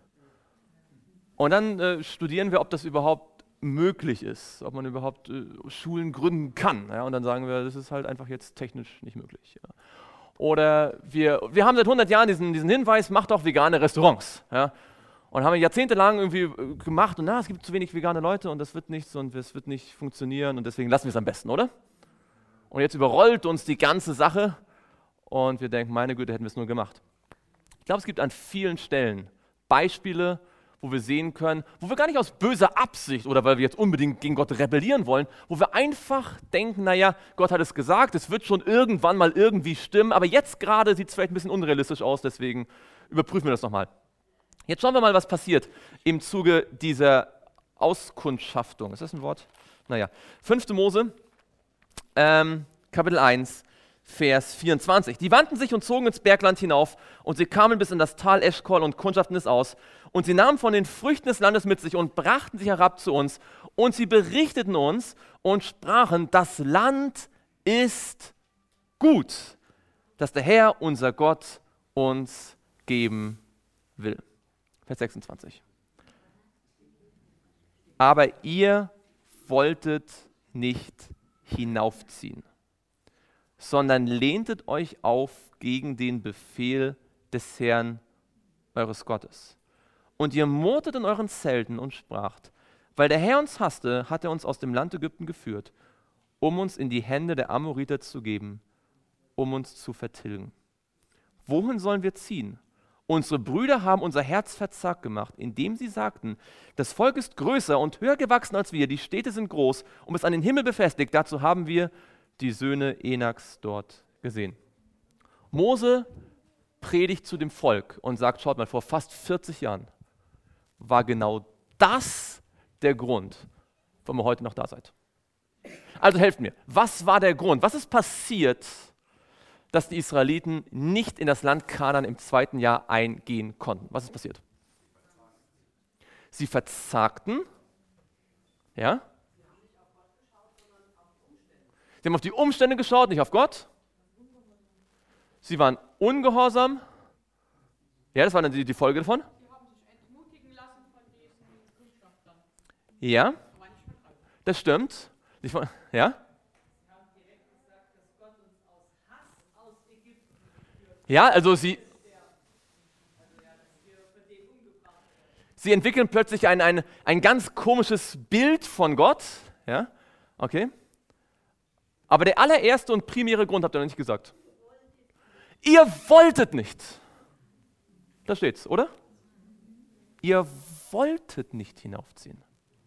Und dann studieren wir, ob das überhaupt möglich ist, ob man überhaupt Schulen gründen kann. Ja? Und dann sagen wir, das ist halt einfach jetzt technisch nicht möglich. Ja? Oder wir haben seit 100 Jahren diesen Hinweis, macht doch vegane Restaurants. Ja? Und haben jahrzehntelang irgendwie gemacht und es gibt zu wenig vegane Leute und das wird nichts und es wird nicht funktionieren und deswegen lassen wir es am besten, oder? Und jetzt überrollt uns die ganze Sache und wir denken, meine Güte, hätten wir es nur gemacht. Ich glaube, es gibt an vielen Stellen Beispiele, wo wir sehen können, wo wir gar nicht aus böser Absicht oder weil wir jetzt unbedingt gegen Gott rebellieren wollen, wo wir einfach denken, naja, Gott hat es gesagt, es wird schon irgendwann mal irgendwie stimmen, aber jetzt gerade sieht es vielleicht ein bisschen unrealistisch aus, deswegen überprüfen wir das nochmal. Jetzt schauen wir mal, was passiert im Zuge dieser Auskundschaftung. Ist das ein Wort? Naja, 5. Mose, Kapitel 1, Vers 24. Die wandten sich und zogen ins Bergland hinauf und sie kamen bis in das Tal Eschkol und kundschaften es aus. Und sie nahmen von den Früchten des Landes mit sich und brachten sie herab zu uns. Und sie berichteten uns und sprachen, das Land ist gut, das der Herr, unser Gott, uns geben will. Vers 26. Aber ihr wolltet nicht hinaufziehen, sondern lehntet euch auf gegen den Befehl des Herrn eures Gottes. Und ihr murrtet in euren Zelten und spracht, weil der Herr uns hasste, hat er uns aus dem Land Ägypten geführt, um uns in die Hände der Amoriter zu geben, um uns zu vertilgen. Wohin sollen wir ziehen? Unsere Brüder haben unser Herz verzagt gemacht, indem sie sagten, das Volk ist größer und höher gewachsen als wir, die Städte sind groß und bis an den Himmel befestigt. Dazu haben wir die Söhne Enaks dort gesehen. Mose predigt zu dem Volk und sagt, schaut mal, vor fast 40 Jahren war genau das der Grund, warum ihr heute noch da seid. Also helft mir, was war der Grund? Was ist passiert, dass die Israeliten nicht in das Land Kanaan im 2. Jahr eingehen konnten? Was ist passiert? Sie verzagten, ja? Sie haben auf die Umstände geschaut, nicht auf Gott. Sie waren ungehorsam. Ja, das war dann die Folge davon.
Sie haben sich entmutigen lassen von diesen Kundschaftern.
Ja,
Aber nicht von allen.
das stimmt. Ja?
Sie haben direkt gesagt, dass Gott uns aus Hass aus Ägypten geführt hat.
Ja, also sie. Sie entwickeln plötzlich ein ganz komisches Bild von Gott. Ja? Okay. Aber der allererste und primäre Grund habt ihr noch nicht gesagt. Ihr wolltet nicht. Da steht's, oder? Ihr wolltet nicht hinaufziehen.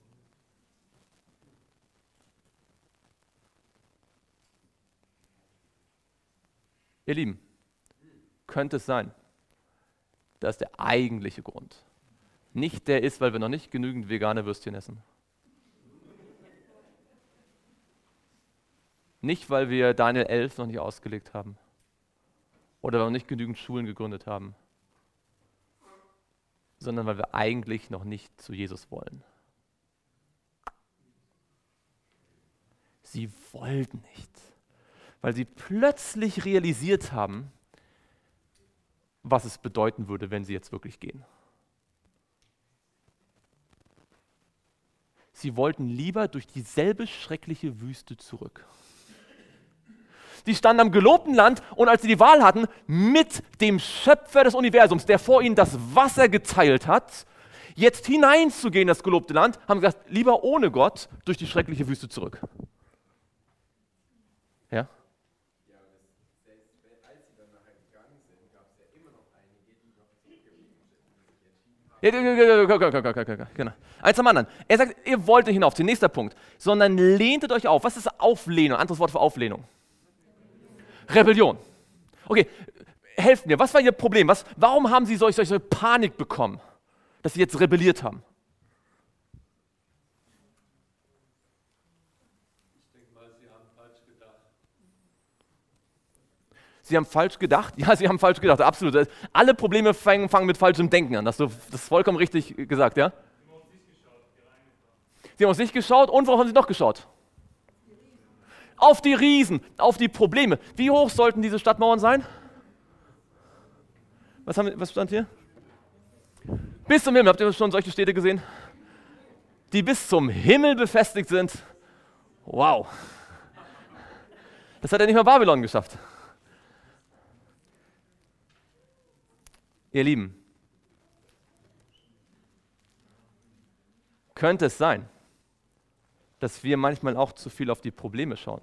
Ihr Lieben, könnte es sein, dass der eigentliche Grund nicht der ist, weil wir noch nicht genügend vegane Würstchen essen. Nicht, weil wir Daniel 11 noch nicht ausgelegt haben oder weil wir noch nicht genügend Schulen gegründet haben, sondern weil wir eigentlich noch nicht zu Jesus wollen. Sie wollten nicht, weil sie plötzlich realisiert haben, was es bedeuten würde, wenn sie jetzt wirklich gehen. Sie wollten lieber durch dieselbe schreckliche Wüste zurück. Sie standen am gelobten Land und als sie die Wahl hatten, mit dem Schöpfer des Universums, der vor ihnen das Wasser geteilt hat, jetzt hineinzugehen in das gelobte Land, haben sie gesagt, lieber ohne Gott durch die schreckliche Wüste zurück. Ja?
Ja, selbst als sie dann nachher gegangen sind, gab es ja immer noch einige, die noch zurückgeblieben sind, die sich entschieden haben.
Genau. Eins am anderen. Er sagt, ihr wollt nicht hinaufziehen. Nächster Punkt. Sondern lehntet euch auf. Was ist Auflehnung? Anderes Wort für Auflehnung. Rebellion. Okay, helft mir. Was war ihr Problem? Warum haben sie solche Panik bekommen, dass sie jetzt rebelliert haben?
Ich denke mal, Sie haben falsch gedacht.
Sie haben falsch gedacht? Ja, sie haben falsch gedacht, absolut. Alle Probleme fangen mit falschem Denken an. Das ist vollkommen richtig gesagt, ja? Sie haben auf sich geschaut und worauf haben sie noch geschaut? Auf die Riesen, auf die Probleme. Wie hoch sollten diese Stadtmauern sein? Was stand hier? Bis zum Himmel. Habt ihr schon solche Städte gesehen? Die bis zum Himmel befestigt sind. Wow. Das hat ja nicht mal Babylon geschafft. Ihr Lieben, könnte es sein, dass wir manchmal auch zu viel auf die Probleme schauen?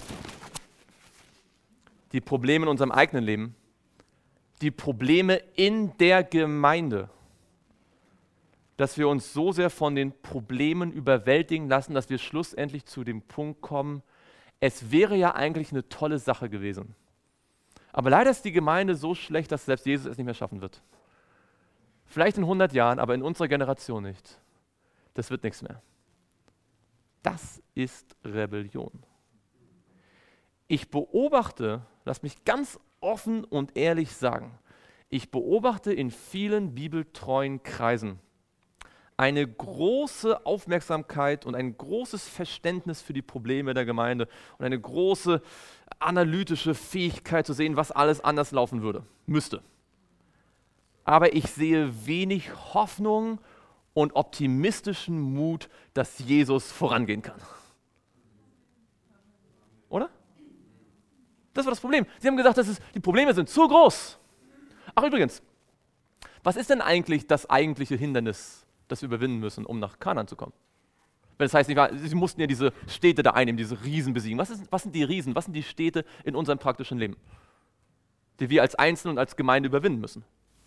Die Probleme in unserem eigenen Leben, die Probleme in der Gemeinde, dass wir uns so sehr von den Problemen überwältigen lassen, dass wir schlussendlich zu dem Punkt kommen, es wäre ja eigentlich eine tolle Sache gewesen. Aber leider ist die Gemeinde so schlecht, dass selbst Jesus es nicht mehr schaffen wird. Vielleicht in 100 Jahren, aber in unserer Generation nicht. Das wird nichts mehr. Das ist Rebellion. Ich beobachte, lass mich ganz offen und ehrlich sagen, ich beobachte in vielen bibeltreuen Kreisen eine große Aufmerksamkeit und ein großes Verständnis für die Probleme der Gemeinde und eine große analytische Fähigkeit zu sehen, was alles anders laufen müsste. Aber ich sehe wenig Hoffnung und optimistischen Mut, dass Jesus vorangehen kann. Oder? Das war das Problem. Sie haben gesagt, die Probleme sind zu groß. Ach übrigens, was ist denn eigentlich das eigentliche Hindernis, das wir überwinden müssen, um nach Kanaan zu kommen? Wenn das heißt, sie mussten ja diese Städte da einnehmen, diese Riesen besiegen. Was sind die Riesen? Was sind die Städte in unserem praktischen Leben, die wir als Einzelne und als Gemeinde überwinden müssen?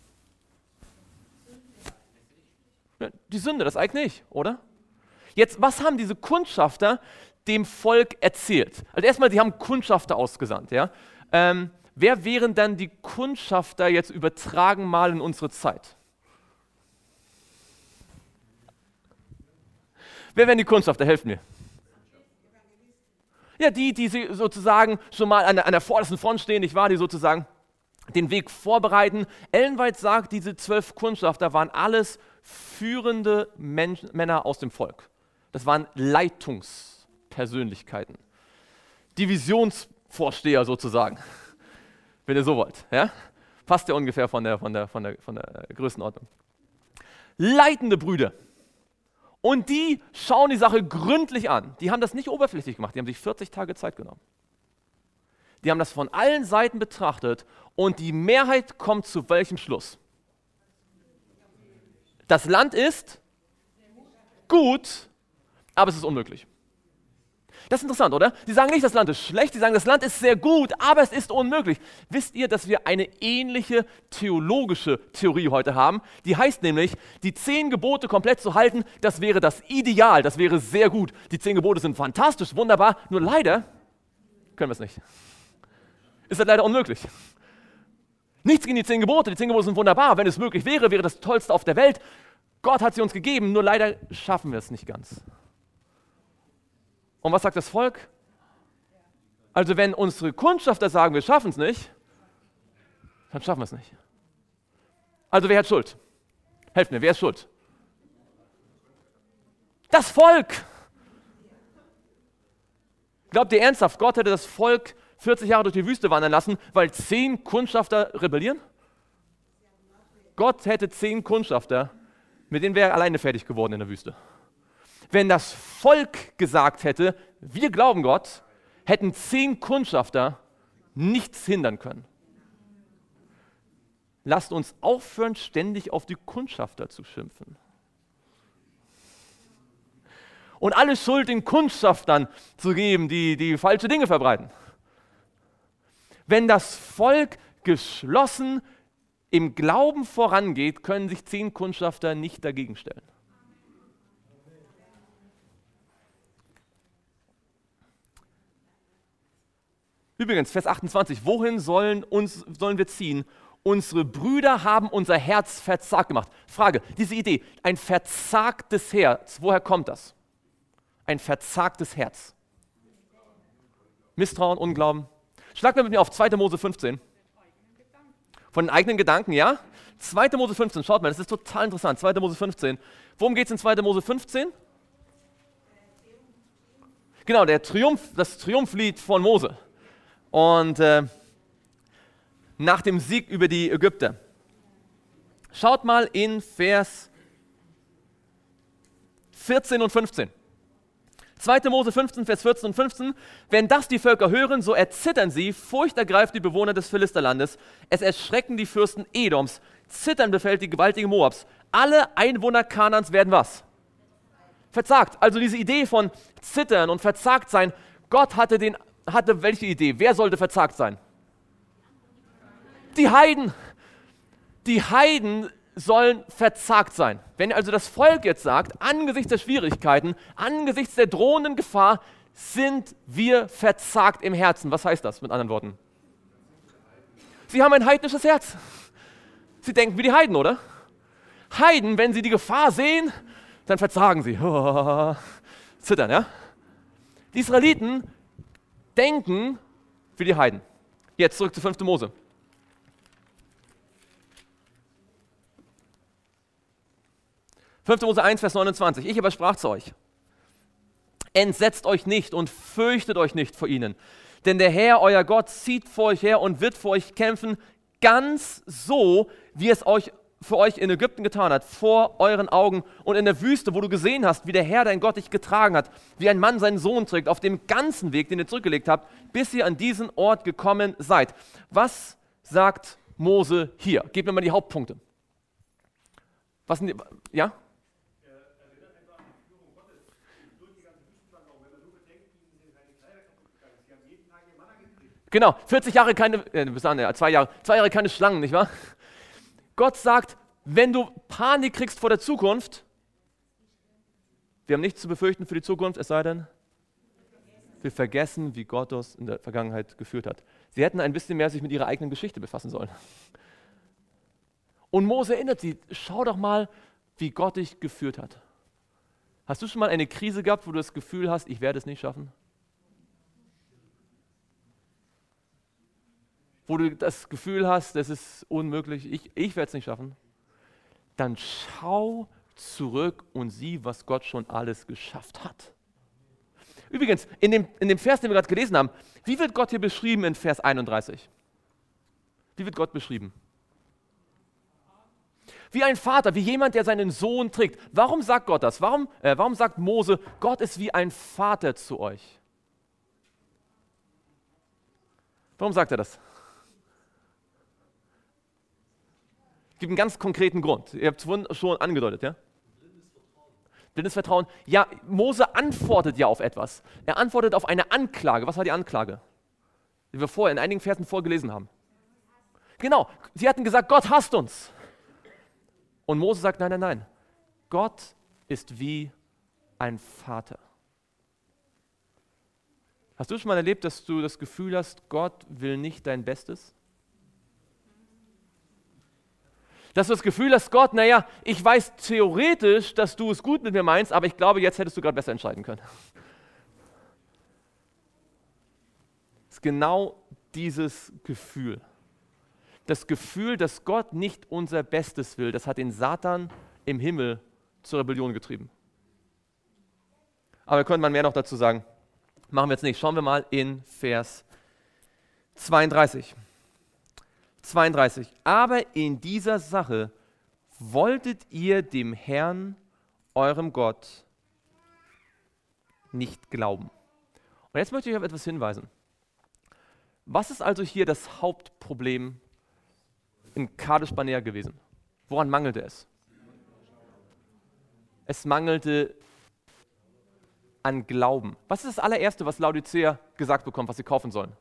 Die Sünde, das Eid nicht, oder? Jetzt, was haben diese Kundschafter dem Volk erzählt? Also erstmal, sie haben Kundschafter ausgesandt. Ja? Wer wären dann die Kundschafter jetzt übertragen mal in unsere Zeit? Wer wären die Kundschafter? Helft mir. Ja, die sozusagen schon mal an der vordersten Front stehen, nicht wahr? Die sozusagen den Weg vorbereiten. Ellen White sagt, diese 12 Kundschafter waren alles führende Männer aus dem Volk. Das waren Leitungspersönlichkeiten, Divisionsvorsteher sozusagen, wenn ihr so wollt. Ja? Passt ja ungefähr von der Größenordnung. Leitende Brüder. Und die schauen die Sache gründlich an. Die haben das nicht oberflächlich gemacht, die haben sich 40 Tage Zeit genommen. Die haben das von allen Seiten betrachtet und die Mehrheit kommt zu welchem Schluss? Das Land ist gut, aber es ist unmöglich. Das ist interessant, oder? Sie sagen nicht, das Land ist schlecht, sie sagen, das Land ist sehr gut, aber es ist unmöglich. Wisst ihr, dass wir eine ähnliche theologische Theorie heute haben? Die heißt nämlich, die 10 Gebote komplett zu halten, das wäre das Ideal, das wäre sehr gut. Die 10 Gebote sind fantastisch, wunderbar, nur leider können wir es nicht. Ist halt leider unmöglich. Nichts gegen die 10 Gebote, die 10 Gebote sind wunderbar. Wenn es möglich wäre, wäre das Tollste auf der Welt. Gott hat sie uns gegeben, nur leider schaffen wir es nicht ganz. Und was sagt das Volk? Also wenn unsere Kundschafter sagen, wir schaffen es nicht, dann schaffen wir es nicht. Also wer hat Schuld? Helft mir, wer ist schuld? Das Volk! Glaubt ihr ernsthaft, Gott hätte das Volk 40 Jahre durch die Wüste wandern lassen, weil 10 Kundschafter rebellieren? Gott hätte 10 Kundschafter, mit denen wäre er alleine fertig geworden in der Wüste. Wenn das Volk gesagt hätte, wir glauben Gott, hätten 10 Kundschafter nichts hindern können. Lasst uns aufhören, ständig auf die Kundschafter zu schimpfen. Und alle Schuld den Kundschaftern zu geben, die falsche Dinge verbreiten. Wenn das Volk geschlossen im Glauben vorangeht, können sich 10 Kundschafter nicht dagegen stellen. Übrigens, Vers 28, wohin sollen wir ziehen? Unsere Brüder haben unser Herz verzagt gemacht. Frage, diese Idee, ein verzagtes Herz, woher kommt das? Ein verzagtes Herz. Misstrauen, Unglauben. Schlag mal mit mir auf 2. Mose 15. Von den eigenen Gedanken, ja? 2. Mose 15, schaut mal, das ist total interessant. 2. Mose 15. Worum geht es in 2. Mose 15? Genau, das Triumphlied von Mose. Und nach dem Sieg über die Ägypter. Schaut mal in Vers 14 und 15. 2. Mose 15, Vers 14 und 15. Wenn das die Völker hören, so erzittern sie, Furcht ergreift die Bewohner des Philisterlandes, es erschrecken die Fürsten Edoms, Zittern befällt die gewaltigen Moabs. Alle Einwohner Kanaans werden was? Verzagt. Also diese Idee von Zittern und verzagt sein, Gott hatte welche Idee? Wer sollte verzagt sein? Die Heiden. Die Heiden sollen verzagt sein. Wenn also das Volk jetzt sagt, angesichts der Schwierigkeiten, angesichts der drohenden Gefahr, sind wir verzagt im Herzen. Was heißt das mit anderen Worten? Sie haben ein heidnisches Herz. Sie denken wie die Heiden, oder? Heiden, wenn sie die Gefahr sehen, dann verzagen sie. Zittern, ja? Die Israeliten denken wie die Heiden. Jetzt zurück zu 5. Mose. Mose 1, Vers 29. Ich aber sprach zu euch: Entsetzt euch nicht und fürchtet euch nicht vor ihnen, denn der Herr, euer Gott, zieht vor euch her und wird für euch kämpfen, ganz so, wie es für euch in Ägypten getan hat, vor euren Augen und in der Wüste, wo du gesehen hast, wie der Herr, dein Gott, dich getragen hat, wie ein Mann seinen Sohn trägt, auf dem ganzen Weg, den ihr zurückgelegt habt, bis ihr an diesen Ort gekommen seid. Was sagt Mose hier? Gebt mir mal die Hauptpunkte. Was sind die, ja? Genau, 40 Jahre keine, 2 Jahre keine Schlangen, nicht wahr? Gott sagt, wenn du Panik kriegst vor der Zukunft, wir haben nichts zu befürchten für die Zukunft, es sei denn, wir vergessen, wie Gott uns in der Vergangenheit geführt hat. Sie hätten ein bisschen mehr sich mit ihrer eigenen Geschichte befassen sollen. Und Mose erinnert sie, schau doch mal, wie Gott dich geführt hat. Hast du schon mal eine Krise gehabt, wo du das Gefühl hast, ich werde es nicht schaffen? Wo du das Gefühl hast, das ist unmöglich, ich werde es nicht schaffen, dann schau zurück und sieh, was Gott schon alles geschafft hat. Übrigens, in dem Vers, den wir gerade gelesen haben, wie wird Gott hier beschrieben in Vers 31? Wie wird Gott beschrieben? Wie ein Vater, wie jemand, der seinen Sohn trägt. Warum sagt Gott das? Warum sagt Mose, Gott ist wie ein Vater zu euch? Warum sagt er das? gibt einen ganz konkreten Grund. Ihr habt es vorhin schon angedeutet, ja? Blindes Vertrauen. Ja, Mose antwortet ja auf etwas. Er antwortet auf eine Anklage. Was war die Anklage? Die wir vorher in einigen Versen vorgelesen haben. Genau, sie hatten gesagt, Gott hasst uns. Und Mose sagt, nein, nein, nein. Gott ist wie ein Vater. Hast du schon mal erlebt, dass du das Gefühl hast, Gott will nicht dein Bestes? Dass du das Gefühl hast, Gott, naja, ich weiß theoretisch, dass du es gut mit mir meinst, aber ich glaube, jetzt hättest du gerade besser entscheiden können. Es ist genau dieses Gefühl. Das Gefühl, dass Gott nicht unser Bestes will, das hat den Satan im Himmel zur Rebellion getrieben. Aber könnte man mehr noch dazu sagen. Machen wir jetzt nicht. Schauen wir mal in Vers 32. 32. Aber in dieser Sache wolltet ihr dem Herrn, eurem Gott, nicht glauben. Und jetzt möchte ich auf etwas hinweisen. Was ist also hier das Hauptproblem in Kadesh Barnea gewesen? Woran mangelte es? Es mangelte an Glauben. Was ist das allererste, was Laodicea gesagt bekommt, was sie kaufen sollen?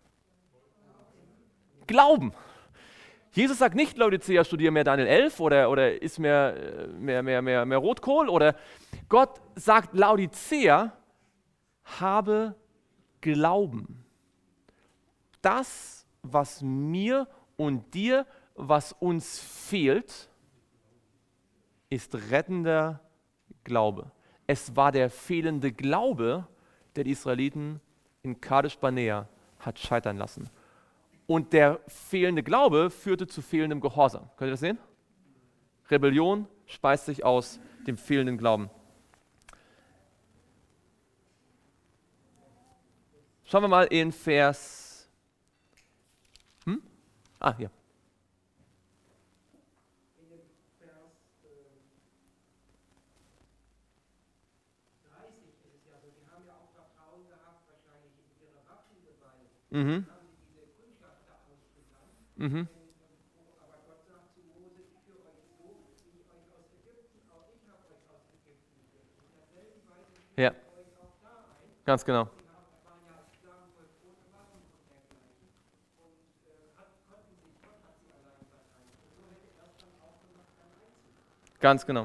Glauben. Jesus sagt nicht, Laodicea, studiere mehr Daniel 11 oder iss mehr Rotkohl. Oder Gott sagt, Laodicea, habe Glauben. Das, was mir und dir, was uns fehlt, ist rettender Glaube. Es war der fehlende Glaube, der die Israeliten in Kadesh Barnea hat scheitern lassen. Und der fehlende Glaube führte zu fehlendem Gehorsam. Könnt ihr das sehen? Rebellion speist sich aus dem fehlenden Glauben. Schauen wir mal in Vers... hier.
In dem Vers 30 ist es ja so, die haben ja auch Vertrauen gehabt, wahrscheinlich in ihre Waffengewalt.
Mhm.
Haben sie diese Kundschafter ausgesandt.
Mhm.
Aber Gott sagt zu Mose, ich führe euch so, wie ich euch aus Ägypten, auch ich habe euch aus Ägypten geführt. In derselben Weise führe
Ja,
ich euch auch da ein.
ganz genau.
Die waren ja Sklavenvolk ohne Waffen und dergleichen. Und Gott hat sie allein verteidigt. Und so hätte er es dann auch gemacht beim Einzug.
Ganz genau.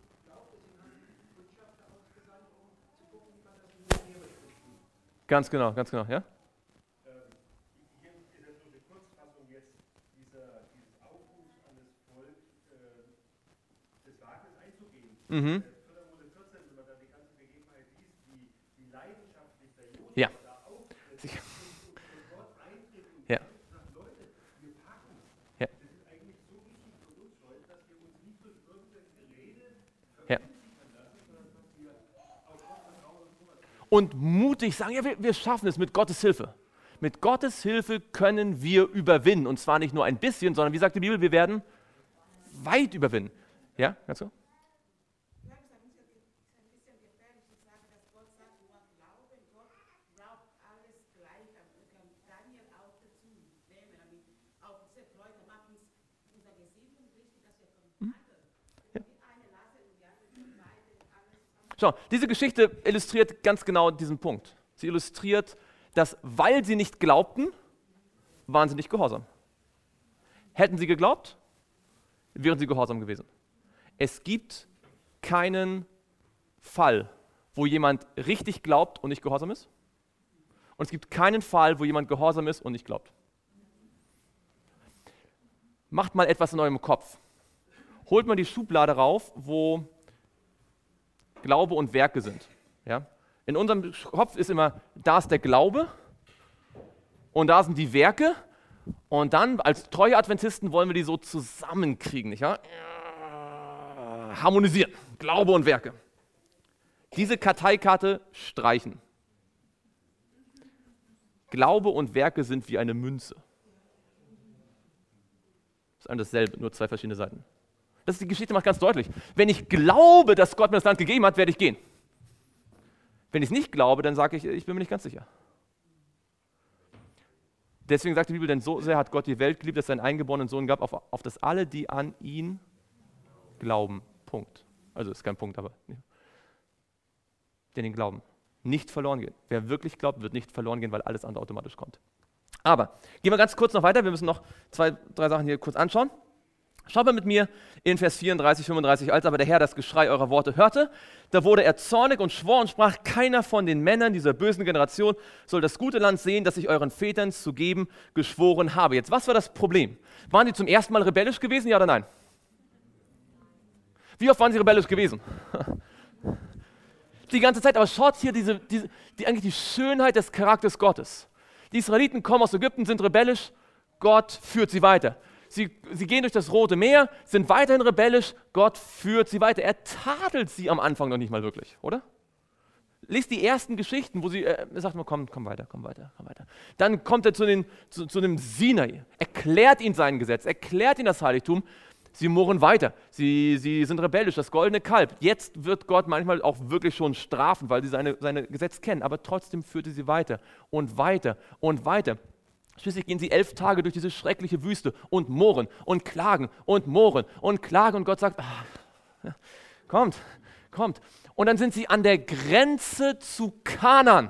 Ganz genau, ja?
Hier ist ja so eine Kurzfassung jetzt dieses Aufrufs an das Volk, das Wagnis einzugehen. 4. Mose 14, wenn man da die ganze Begebenheit liest, wie leidenschaftlich der Josua
Ja.
da auftritt
Sicher.
und Gott eintritt und
Ja.
sagt, Leute, wir packen es.
Ja.
Das ist eigentlich so wichtig für uns heute, dass wir uns nicht durch irgendeine Rede
Ja.
verunsichern lassen, sondern dass wir auf Gott vertrauen und sowas.
Und mutig sagen, ja, wir schaffen es mit Gottes Hilfe. Mit Gottes Hilfe können wir überwinden. Und zwar nicht nur ein bisschen, sondern wie sagt die Bibel, wir werden weit überwinden. Ja, ganz so?
Ja, es ist ein bisschen gefährlich zu sagen, dass Gott sagt, nur Glauben, Gott braucht alles gleich. Wir können Daniel auch dazu nehmen. Auch diese Leute machen unser Gesinnung richtig, dass wir können handeln. Wir können eine lassen und die andere beide alles.
Schau, diese Geschichte illustriert ganz genau diesen Punkt. Sie illustriert, dass, weil sie nicht glaubten, waren sie nicht gehorsam. Hätten sie geglaubt, wären sie gehorsam gewesen. Es gibt keinen Fall, wo jemand richtig glaubt und nicht gehorsam ist. Und es gibt keinen Fall, wo jemand gehorsam ist und nicht glaubt. Macht mal etwas in eurem Kopf. Holt mal die Schublade rauf, wo Glaube und Werke sind. Ja? In unserem Kopf ist immer, da ist der Glaube und da sind die Werke. Und dann als treue Adventisten wollen wir die so zusammenkriegen, nicht wahr? Harmonisieren, Glaube und Werke. Diese Karteikarte streichen. Glaube und Werke sind wie eine Münze. Das ist ein dasselbe, nur zwei verschiedene Seiten. Das ist die Geschichte, macht ganz deutlich. Wenn ich glaube, dass Gott mir das Land gegeben hat, werde ich gehen. Wenn ich es nicht glaube, dann sage ich, ich bin mir nicht ganz sicher. Deswegen sagt die Bibel, denn so sehr hat Gott die Welt geliebt, dass er einen eingeborenen Sohn gab, auf das alle, die an ihn glauben. Punkt. Also ist kein Punkt, aber ja. Den glauben. Nicht verloren gehen. Wer wirklich glaubt, wird nicht verloren gehen, weil alles andere automatisch kommt. Aber gehen wir ganz kurz noch weiter. Wir müssen noch 2, 3 Sachen hier kurz anschauen. Schaut mal mit mir in Vers 34, 35. Als aber der Herr das Geschrei eurer Worte hörte, da wurde er zornig und schwor und sprach, keiner von den Männern dieser bösen Generation soll das gute Land sehen, das ich euren Vätern zu geben geschworen habe. Jetzt, was war das Problem? Waren die zum ersten Mal rebellisch gewesen, ja oder nein? Wie oft waren sie rebellisch gewesen? Die ganze Zeit, aber schaut hier eigentlich die Schönheit des Charakters Gottes. Die Israeliten kommen aus Ägypten, sind rebellisch, Gott führt sie weiter. Sie gehen durch das Rote Meer, sind weiterhin rebellisch, Gott führt sie weiter. Er tadelt sie am Anfang noch nicht mal wirklich, oder? Lest die ersten Geschichten, wo er sagt mal, komm weiter. Dann kommt er zu dem Sinai, erklärt ihnen sein Gesetz, erklärt ihnen das Heiligtum. Sie murren weiter, sie sind rebellisch, das goldene Kalb. Jetzt wird Gott manchmal auch wirklich schon strafen, weil sie seine Gesetz kennen, aber trotzdem führte sie weiter und weiter und weiter. Schließlich gehen sie 11 Tage durch diese schreckliche Wüste und murren und klagen und murren und klagen und Gott sagt, kommt. Und dann sind sie an der Grenze zu Kanaan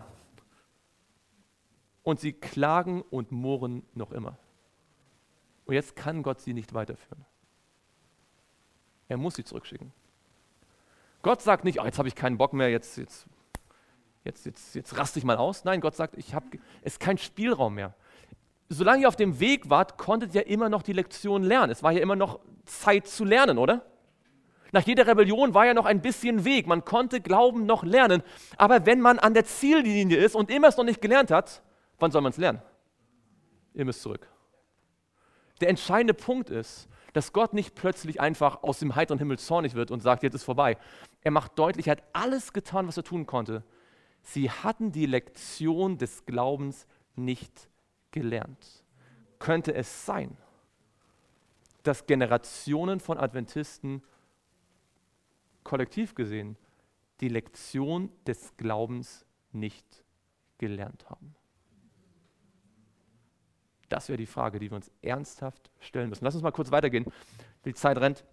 und sie klagen und murren noch immer. Und jetzt kann Gott sie nicht weiterführen. Er muss sie zurückschicken. Gott sagt nicht, jetzt habe ich keinen Bock mehr, jetzt raste ich mal aus. Nein, Gott sagt, es ist kein Spielraum mehr. Solange ihr auf dem Weg wart, konntet ihr immer noch die Lektion lernen. Es war ja immer noch Zeit zu lernen, oder? Nach jeder Rebellion war ja noch ein bisschen Weg. Man konnte Glauben noch lernen. Aber wenn man an der Ziellinie ist und immer es noch nicht gelernt hat, wann soll man es lernen? Ihr müsst zurück. Der entscheidende Punkt ist, dass Gott nicht plötzlich einfach aus dem heiteren Himmel zornig wird und sagt, jetzt ist vorbei. Er macht deutlich, er hat alles getan, was er tun konnte. Sie hatten die Lektion des Glaubens nicht gelernt. Könnte es sein, dass Generationen von Adventisten kollektiv gesehen die Lektion des Glaubens nicht gelernt haben? Das wäre die Frage, die wir uns ernsthaft stellen müssen. Lass uns mal kurz weitergehen. Die Zeit rennt.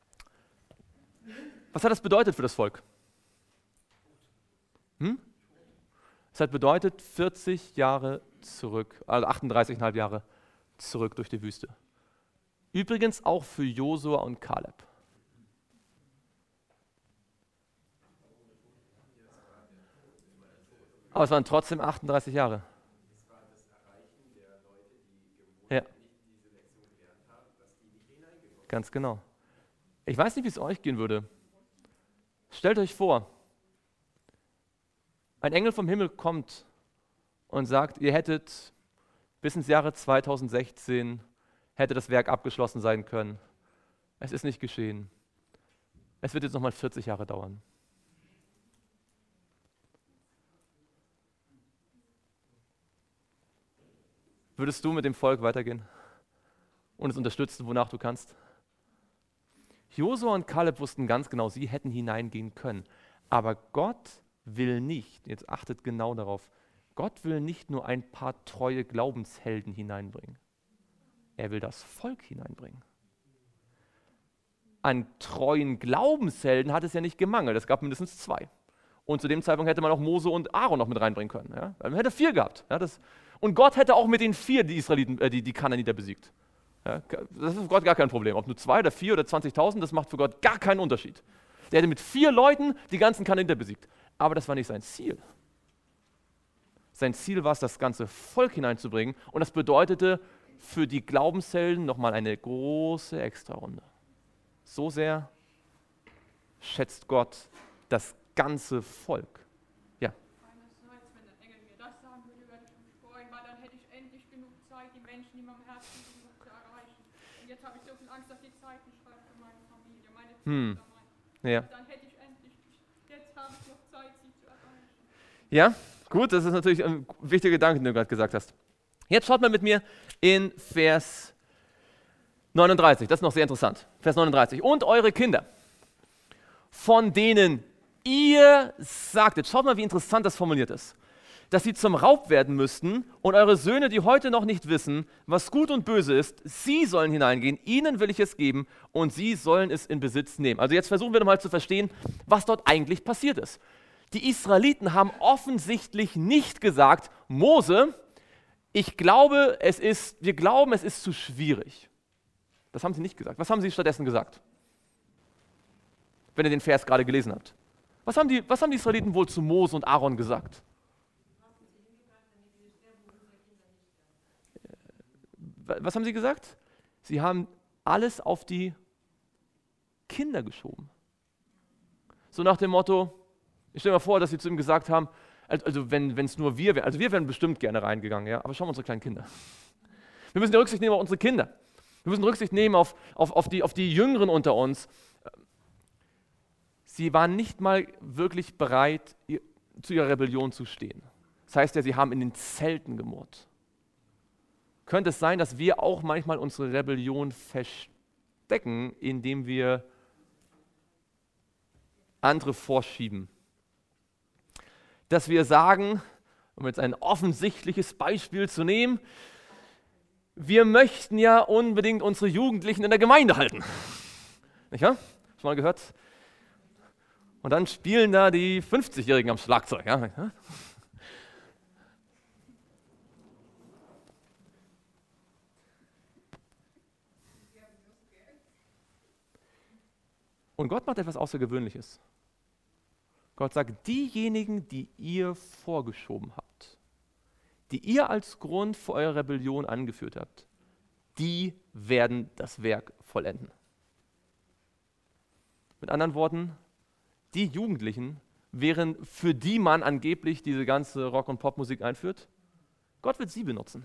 Was hat das bedeutet für das Volk? Es hat bedeutet 40 Jahre zurück, also 38,5 Jahre zurück durch die Wüste. Übrigens auch für Josua und Kaleb. Aber es waren trotzdem 38 Jahre. Ja. Ganz genau. Ich weiß nicht, wie es euch gehen würde. Stellt euch vor, ein Engel vom Himmel kommt und sagt, ihr hättet bis ins Jahre 2016 hätte das Werk abgeschlossen sein können. Es ist nicht geschehen. Es wird jetzt nochmal 40 Jahre dauern. Würdest du mit dem Volk weitergehen und es unterstützen, wonach du kannst? Josua und Kaleb wussten ganz genau, sie hätten hineingehen können. Aber Gott will nicht, jetzt achtet genau darauf, Gott will nicht nur ein paar treue Glaubenshelden hineinbringen. Er will das Volk hineinbringen. An treuen Glaubenshelden hat es ja nicht gemangelt, es gab mindestens 2. Und zu dem Zeitpunkt hätte man auch Mose und Aaron noch mit reinbringen können. Ja? Man hätte 4 gehabt. Ja? Und Gott hätte auch mit den 4 die Israeliten, die Kanaaniter besiegt. Ja? Das ist für Gott gar kein Problem. Ob nur 2 oder 4 oder 20.000, das macht für Gott gar keinen Unterschied. Der hätte mit 4 Leuten die ganzen Kanaaniter besiegt. Aber das war nicht sein Ziel. Sein Ziel war es, das ganze Volk hineinzubringen. Und das bedeutete für die Glaubenshelden nochmal eine große Extrarunde. So sehr schätzt Gott das ganze Volk. Ja.
Einerseits, wenn der Engel mir das sagen würde, würde ich mich freuen, weil dann hätte ich endlich genug Zeit, die Menschen, die mir am Herzen liegen, noch zu erreichen. Und jetzt habe ich so viel Angst, dass die Zeit nicht reicht für meine Familie, meine Kinder.
Ja.
Dann hätte ich endlich, jetzt habe ich noch Zeit, sie zu erreichen.
Ja, gut, das ist natürlich ein wichtiger Gedanke, den du gerade gesagt hast. Jetzt schaut mal mit mir in Vers 39, das ist noch sehr interessant. Vers 39. Und eure Kinder, von denen ihr sagtet, schaut mal, wie interessant das formuliert ist. dass sie zum Raub werden müssten und eure Söhne, die heute noch nicht wissen, was gut und böse ist, sie sollen hineingehen, ihnen will ich es geben und sie sollen es in Besitz nehmen. Also jetzt versuchen wir nochmal zu verstehen, was dort eigentlich passiert ist. Die Israeliten haben offensichtlich nicht gesagt, Mose, wir glauben, es ist zu schwierig. Das haben sie nicht gesagt. Was haben sie stattdessen gesagt? Wenn ihr den Vers gerade gelesen habt. Was haben die Israeliten wohl zu Mose und Aaron gesagt? Was haben sie gesagt? Sie haben alles auf die Kinder geschoben. So nach dem Motto, ich stelle mir vor, dass sie zu ihm gesagt haben, also wenn es nur wir wären, also wir wären bestimmt gerne reingegangen, ja, aber schauen wir unsere kleinen Kinder. Wir müssen Rücksicht nehmen auf unsere Kinder. Wir müssen Rücksicht nehmen auf die Jüngeren unter uns. Sie waren nicht mal wirklich bereit, zu ihrer Rebellion zu stehen. Das heißt ja, sie haben in den Zelten gemurrt. Könnte es sein, dass wir auch manchmal unsere Rebellion verstecken, indem wir andere vorschieben? Dass wir sagen, um jetzt ein offensichtliches Beispiel zu nehmen, wir möchten ja unbedingt unsere Jugendlichen in der Gemeinde halten. Nicht wahr? Schon mal gehört? Und dann spielen da die 50-Jährigen am Schlagzeug. Ja? Und Gott macht etwas Außergewöhnliches. Gott sagt, diejenigen, die ihr vorgeschoben habt, die ihr als Grund für eure Rebellion angeführt habt, die werden das Werk vollenden. Mit anderen Worten, die Jugendlichen wären, für die man angeblich diese ganze Rock- und Popmusik einführt, Gott wird sie benutzen.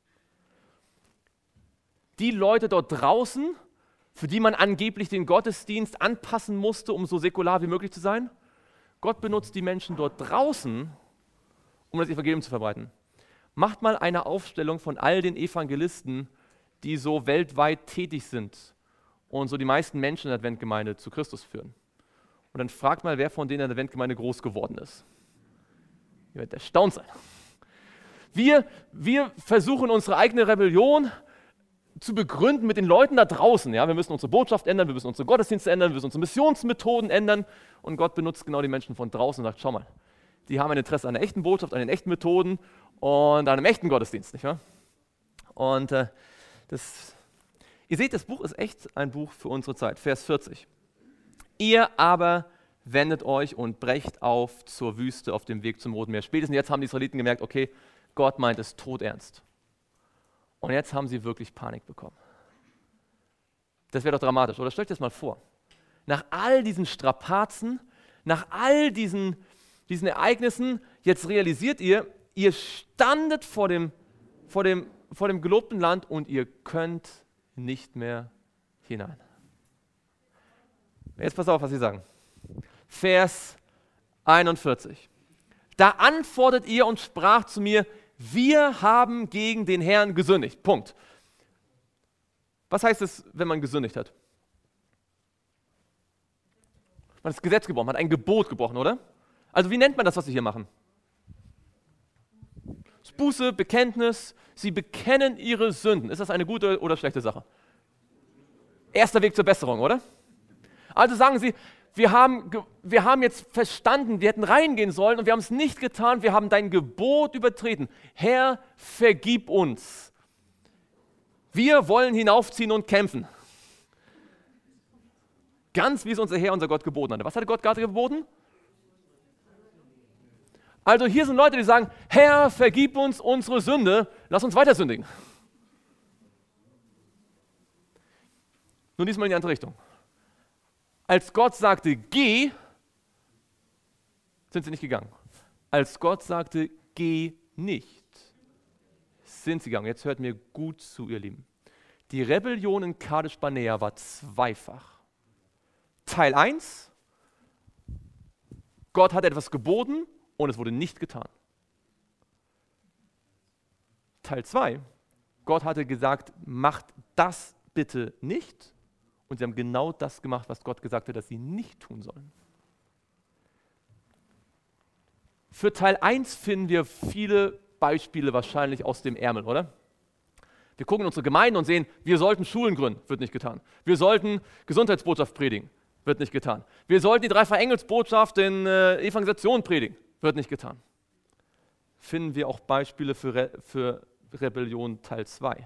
Die Leute dort draußen, für die man angeblich den Gottesdienst anpassen musste, um so säkular wie möglich zu sein, Gott benutzt die Menschen dort draußen, um das Evangelium zu verbreiten. Macht mal eine Aufstellung von all den Evangelisten, die so weltweit tätig sind und so die meisten Menschen in der Adventgemeinde zu Christus führen. Und dann fragt mal, wer von denen in der Adventgemeinde groß geworden ist. Ihr werdet erstaunt sein. Wir versuchen unsere eigene Rebellion zu begründen mit den Leuten da draußen. Ja? Wir müssen unsere Botschaft ändern, wir müssen unsere Gottesdienste ändern, wir müssen unsere Missionsmethoden ändern. Und Gott benutzt genau die Menschen von draußen und sagt, schau mal, die haben ein Interesse an der echten Botschaft, an den echten Methoden und an einem echten Gottesdienst. Nicht wahr? Und ihr seht, das Buch ist echt ein Buch für unsere Zeit. Vers 40. Ihr aber wendet euch und brecht auf zur Wüste auf dem Weg zum Roten Meer. Spätestens jetzt haben die Israeliten gemerkt, okay, Gott meint es todernst. Und jetzt haben sie wirklich Panik bekommen. Das wäre doch dramatisch, oder? Stellt euch das mal vor. Nach all diesen Strapazen, nach all diesen Ereignissen, jetzt realisiert ihr, ihr standet vor dem gelobten Land und ihr könnt nicht mehr hinein. Jetzt pass auf, was sie sagen. Vers 41. Da antwortet ihr und sprach zu mir, wir haben gegen den Herrn gesündigt. Punkt. Was heißt es, wenn man gesündigt hat? Man hat das Gesetz gebrochen, man hat ein Gebot gebrochen, oder? Also wie nennt man das, was sie hier machen? Das Buße, Bekenntnis, sie bekennen ihre Sünden. Ist das eine gute oder schlechte Sache? Erster Weg zur Besserung, oder? Also sagen sie, wir haben jetzt verstanden, wir hätten reingehen sollen und wir haben es nicht getan, wir haben dein Gebot übertreten. Herr, vergib uns. Wir wollen hinaufziehen und kämpfen. Ganz wie es unser Herr, unser Gott geboten hatte. Was hatte Gott gerade geboten? Also hier sind Leute, die sagen, Herr, vergib uns unsere Sünde, lass uns weiter sündigen. Nun diesmal in die andere Richtung. Als Gott sagte, geh, sind sie nicht gegangen. Als Gott sagte, geh nicht, sind sie gegangen. Jetzt hört mir gut zu, ihr Lieben. Die Rebellion in Kadesh Barnea war zweifach. Teil 1, Gott hat etwas geboten und es wurde nicht getan. Teil 2, Gott hatte gesagt, macht das bitte nicht. Und sie haben genau das gemacht, was Gott gesagt hat, dass sie nicht tun sollen. Für Teil 1 finden wir viele Beispiele wahrscheinlich aus dem Ärmel, oder? Wir gucken in unsere Gemeinden und sehen, wir sollten Schulen gründen, wird nicht getan. Wir sollten Gesundheitsbotschaft predigen, wird nicht getan. Wir sollten die Dreifach-Engels-Botschaft in Evangelisation predigen, wird nicht getan. Finden wir auch Beispiele für Rebellion Teil 2.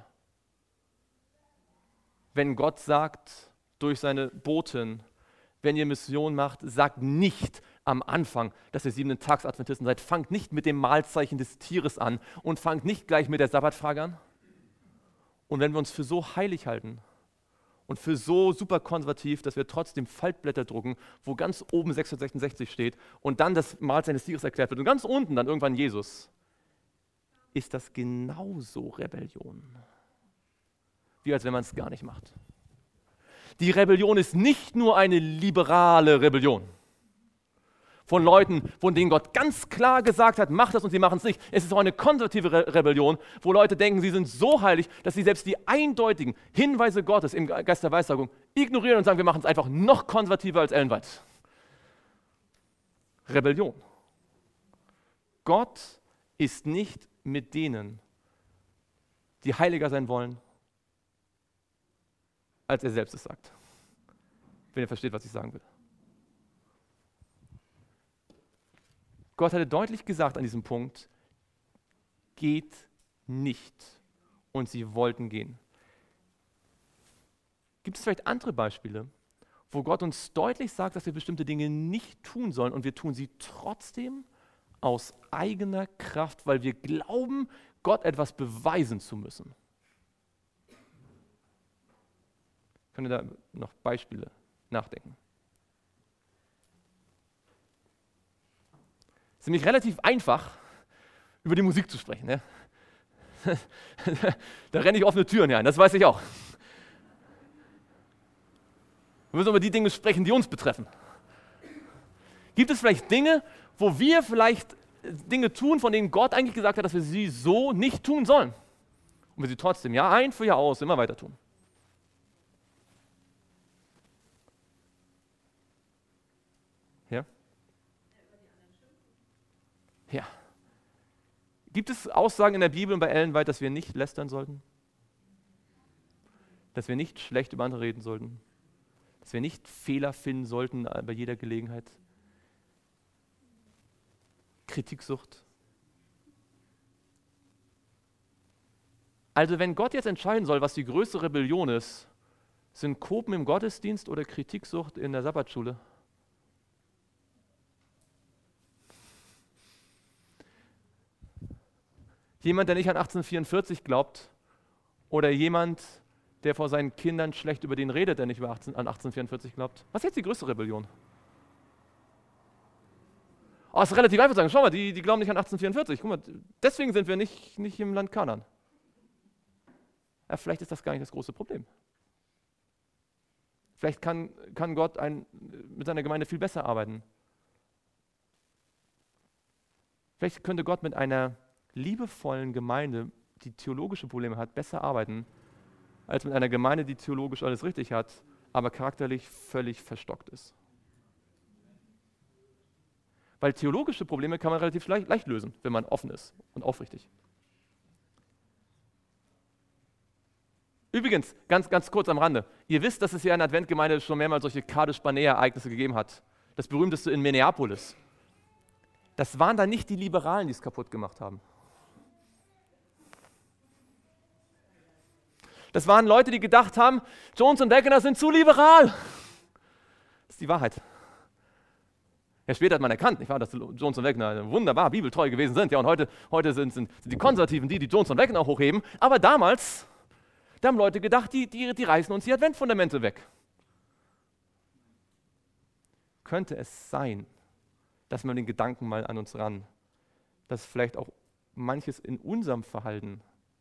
Wenn Gott sagt durch seine Boten, wenn ihr Mission macht, sagt nicht am Anfang, dass ihr 7-Tags-Adventisten seid. Fangt nicht mit dem Mahlzeichen des Tieres an und fangt nicht gleich mit der Sabbatfrage an. Und wenn wir uns für so heilig halten und für so super konservativ, dass wir trotzdem Faltblätter drucken, wo ganz oben 666 steht und dann das Mahlzeichen des Tieres erklärt wird und ganz unten dann irgendwann Jesus, ist das genauso Rebellion, wie als wenn man es gar nicht macht. Die Rebellion ist nicht nur eine liberale Rebellion von Leuten, von denen Gott ganz klar gesagt hat, macht das und sie machen es nicht. Es ist auch eine konservative Rebellion, wo Leute denken, sie sind so heilig, dass sie selbst die eindeutigen Hinweise Gottes im Geist der Weissagung ignorieren und sagen, wir machen es einfach noch konservativer als Ellen White. Rebellion. Gott ist nicht mit denen, die heiliger sein wollen, als er selbst es sagt. Wenn ihr versteht, was ich sagen will. Gott hatte deutlich gesagt an diesem Punkt, geht nicht. Und sie wollten gehen. Gibt es vielleicht andere Beispiele, wo Gott uns deutlich sagt, dass wir bestimmte Dinge nicht tun sollen und wir tun sie trotzdem aus eigener Kraft, weil wir glauben, Gott etwas beweisen zu müssen? Könnt ihr da noch Beispiele nachdenken? Es ist nämlich relativ einfach, über die Musik zu sprechen. Ne? Da renne ich offene Türen hinein, das weiß ich auch. Wir müssen über die Dinge sprechen, die uns betreffen. Gibt es vielleicht Dinge, wo wir vielleicht Dinge tun, von denen Gott eigentlich gesagt hat, dass wir sie so nicht tun sollen? Und wir sie trotzdem Jahr ein für Jahr aus immer weiter tun? Ja? Ja. Gibt es Aussagen in der Bibel und bei Ellen White, dass wir nicht lästern sollten? Dass wir nicht schlecht über andere reden sollten? Dass wir nicht Fehler finden sollten bei jeder Gelegenheit? Kritiksucht? Also wenn Gott jetzt entscheiden soll, was die größte Rebellion ist, sind Kopen im Gottesdienst oder Kritiksucht in der Sabbatschule? Jemand, der nicht an 1844 glaubt, oder jemand, der vor seinen Kindern schlecht über den redet, der nicht an 1844 glaubt. Was ist jetzt die größte Rebellion? Oh, es ist relativ einfach zu sagen, schau mal, die glauben nicht an 1844. Guck mal, deswegen sind wir nicht im Land Kanaan. Ja, vielleicht ist das gar nicht das große Problem. Vielleicht kann Gott mit seiner Gemeinde viel besser arbeiten. Vielleicht könnte Gott mit einer liebevollen Gemeinde, die theologische Probleme hat, besser arbeiten, als mit einer Gemeinde, die theologisch alles richtig hat, aber charakterlich völlig verstockt ist. Weil theologische Probleme kann man relativ leicht lösen, wenn man offen ist und aufrichtig. Übrigens, ganz kurz am Rande, ihr wisst, dass es hier in der Adventgemeinde schon mehrmals solche Kadesh-Barnea-Ereignisse gegeben hat. Das berühmteste in Minneapolis. Das waren dann nicht die Liberalen, die es kaputt gemacht haben. Das waren Leute, die gedacht haben, Jones und Waggoner sind zu liberal. Das ist die Wahrheit. Ja, später hat man erkannt, nicht wahr, dass Jones und Waggoner wunderbar bibeltreu gewesen sind. Ja, und heute sind die Konservativen die Jones und Waggoner hochheben. Aber damals, da haben Leute gedacht, die reißen uns die Adventfundamente weg. Könnte es sein, dass man den Gedanken mal an uns ran, dass vielleicht auch manches in unserem Verhalten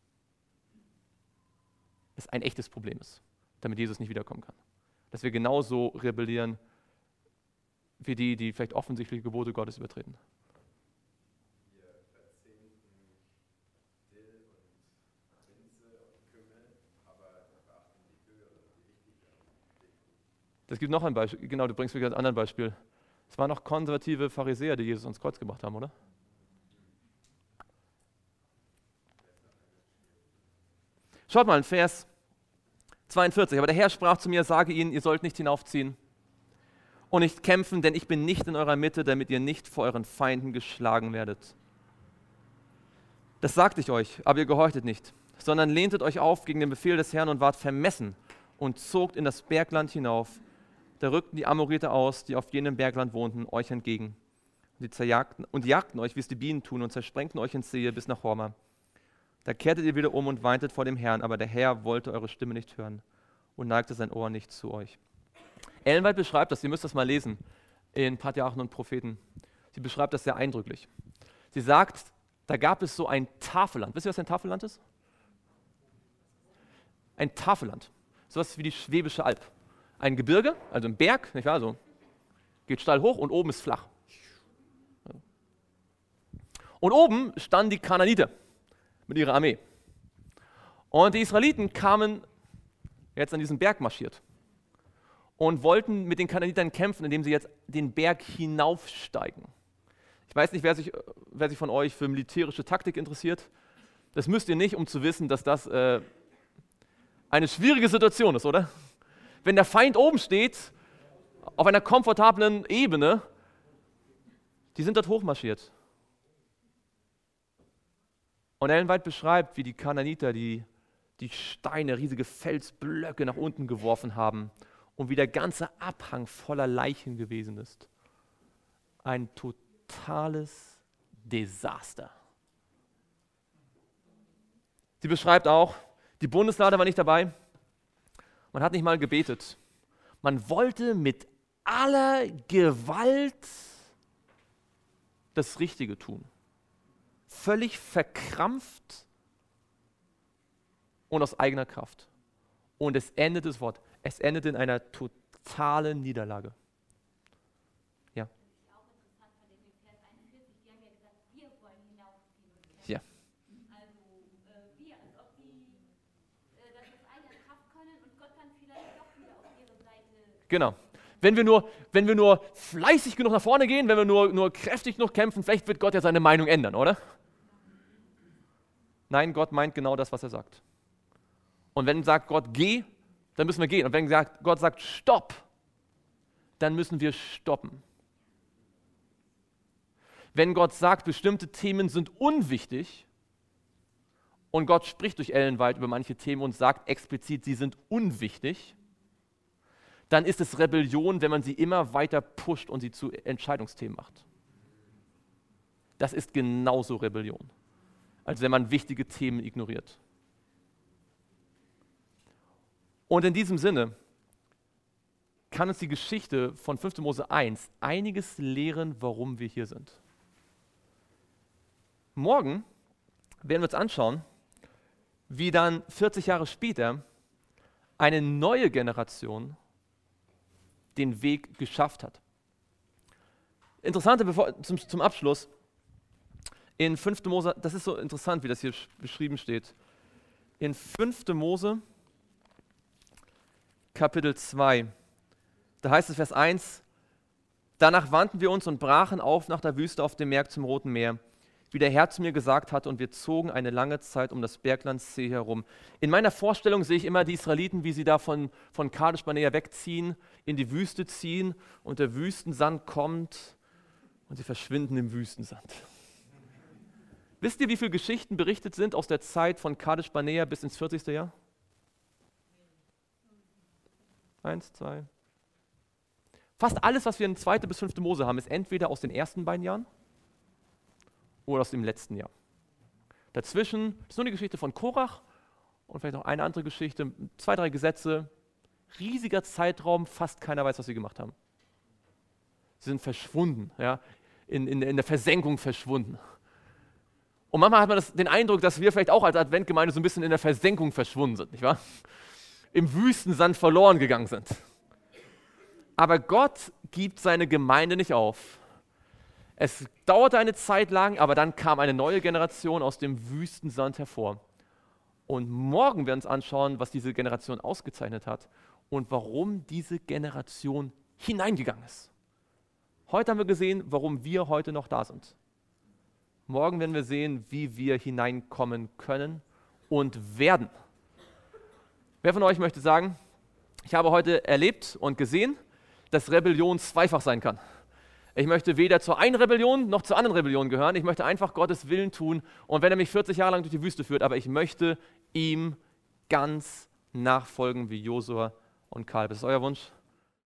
es ein echtes Problem ist, damit Jesus nicht wiederkommen kann. Dass wir genauso rebellieren wie die vielleicht offensichtlich Gebote Gottes übertreten.
Wir verzehnten Dill und Minze und Kümmel, aber beachten die höheren, die wichtigeren Dinge.
Das gibt noch ein Beispiel, genau, du bringst mir gerade ein anderes Beispiel. Es waren noch konservative Pharisäer, die Jesus ans Kreuz gebracht haben, oder? Schaut mal in Vers 42. Aber der Herr sprach zu mir, sage ihnen, ihr sollt nicht hinaufziehen und nicht kämpfen, denn ich bin nicht in eurer Mitte, damit ihr nicht vor euren Feinden geschlagen werdet. Das sagte ich euch, aber ihr gehorchtet nicht, sondern lehntet euch auf gegen den Befehl des Herrn und wart vermessen und zogt in das Bergland hinauf. Da rückten die Amoriter aus, die auf jenem Bergland wohnten, euch entgegen. Und jagten euch, wie es die Bienen tun, und zersprengten euch ins Sehe bis nach Horma. Da kehrtet ihr wieder um und weintet vor dem Herrn, aber der Herr wollte eure Stimme nicht hören und neigte sein Ohr nicht zu euch. Ellen White beschreibt das, ihr müsst das mal lesen, in Patriarchen und Propheten. Sie beschreibt das sehr eindrücklich. Sie sagt, da gab es so ein Tafelland. Wisst ihr, was ein Tafelland ist? Ein Tafelland. Sowas wie die Schwäbische Alb. Ein Gebirge, also ein Berg, nicht wahr? So, geht steil hoch und oben ist flach. Und oben standen die Kanaaniter mit ihrer Armee. Und die Israeliten kamen jetzt an diesen Berg marschiert und wollten mit den Kanaanitern kämpfen, indem sie jetzt den Berg hinaufsteigen. Ich weiß nicht, wer sich von euch für militärische Taktik interessiert. Das müsst ihr nicht, um zu wissen, dass das eine schwierige Situation ist, oder? Wenn der Feind oben steht, auf einer komfortablen Ebene, die sind dort hochmarschiert. Und Ellen White beschreibt, wie die Kanaaniter die Steine, riesige Felsblöcke nach unten geworfen haben und wie der ganze Abhang voller Leichen gewesen ist. Ein totales Desaster. Sie beschreibt auch, die Bundeslade war nicht dabei, man hat nicht mal gebetet. Man wollte mit aller Gewalt das Richtige tun. Völlig verkrampft und aus eigener Kraft. Und es endet das Wort. Es endet in einer totalen Niederlage. Ja.
Auch interessant fand ich in Vers 41, die haben ja gesagt, wir wollen hinaufziehen und kämpfen.
Ja.
Also wir, als ob die das aus eigener Kraft können und Gott dann vielleicht doch wieder auf ihre Seite.
Genau. Wenn wir nur fleißig genug nach vorne gehen, wenn wir nur kräftig genug kämpfen, vielleicht wird Gott ja seine Meinung ändern, oder? Nein, Gott meint genau das, was er sagt. Und wenn sagt Gott, geh, dann müssen wir gehen. Und wenn Gott sagt, stopp, dann müssen wir stoppen. Wenn Gott sagt, bestimmte Themen sind unwichtig und Gott spricht durch Ellen White über manche Themen und sagt explizit, sie sind unwichtig, dann ist es Rebellion, wenn man sie immer weiter pusht und sie zu Entscheidungsthemen macht. Das ist genauso Rebellion, als wenn man wichtige Themen ignoriert. Und in diesem Sinne kann uns die Geschichte von 5. Mose 1 einiges lehren, warum wir hier sind. Morgen werden wir uns anschauen, wie dann 40 Jahre später eine neue Generation den Weg geschafft hat. Interessante, zum Abschluss, in 5. Mose, das ist so interessant, wie das hier beschrieben steht, in 5. Mose, Kapitel 2, da heißt es Vers 1, danach wandten wir uns und brachen auf nach der Wüste auf dem Berg zum Roten Meer, wie der Herr zu mir gesagt hatte, und wir zogen eine lange Zeit um das Bergland Seir herum. In meiner Vorstellung sehe ich immer die Israeliten, wie sie da von Kadesh Barnea wegziehen, in die Wüste ziehen und der Wüstensand kommt und sie verschwinden im Wüstensand. Wisst ihr, wie viele Geschichten berichtet sind aus der Zeit von Kadesh Barnea bis ins 40. Jahr? 1, 2. Fast alles, was wir in 2. bis 5. Mose haben, ist entweder aus den ersten beiden Jahren oder aus dem letzten Jahr. Dazwischen ist nur die Geschichte von Korach und vielleicht noch eine andere Geschichte, 2, 3 Gesetze, riesiger Zeitraum, fast keiner weiß, was sie gemacht haben. Sie sind verschwunden, ja, in der Versenkung verschwunden. Und manchmal hat man den Eindruck, dass wir vielleicht auch als Adventgemeinde so ein bisschen in der Versenkung verschwunden sind, nicht wahr? Im Wüstensand verloren gegangen sind. Aber Gott gibt seine Gemeinde nicht auf. Es dauerte eine Zeit lang, aber dann kam eine neue Generation aus dem Wüstensand hervor. Und morgen werden wir uns anschauen, was diese Generation ausgezeichnet hat und warum diese Generation hineingegangen ist. Heute haben wir gesehen, warum wir heute noch da sind. Morgen werden wir sehen, wie wir hineinkommen können und werden. Wer von euch möchte sagen, ich habe heute erlebt und gesehen, dass Rebellion zweifach sein kann. Ich möchte weder zur einen Rebellion noch zur anderen Rebellion gehören. Ich möchte einfach Gottes Willen tun. Und wenn er mich 40 Jahre lang durch die Wüste führt, aber ich möchte ihm ganz nachfolgen wie Josua und Kaleb. Ist das euer Wunsch?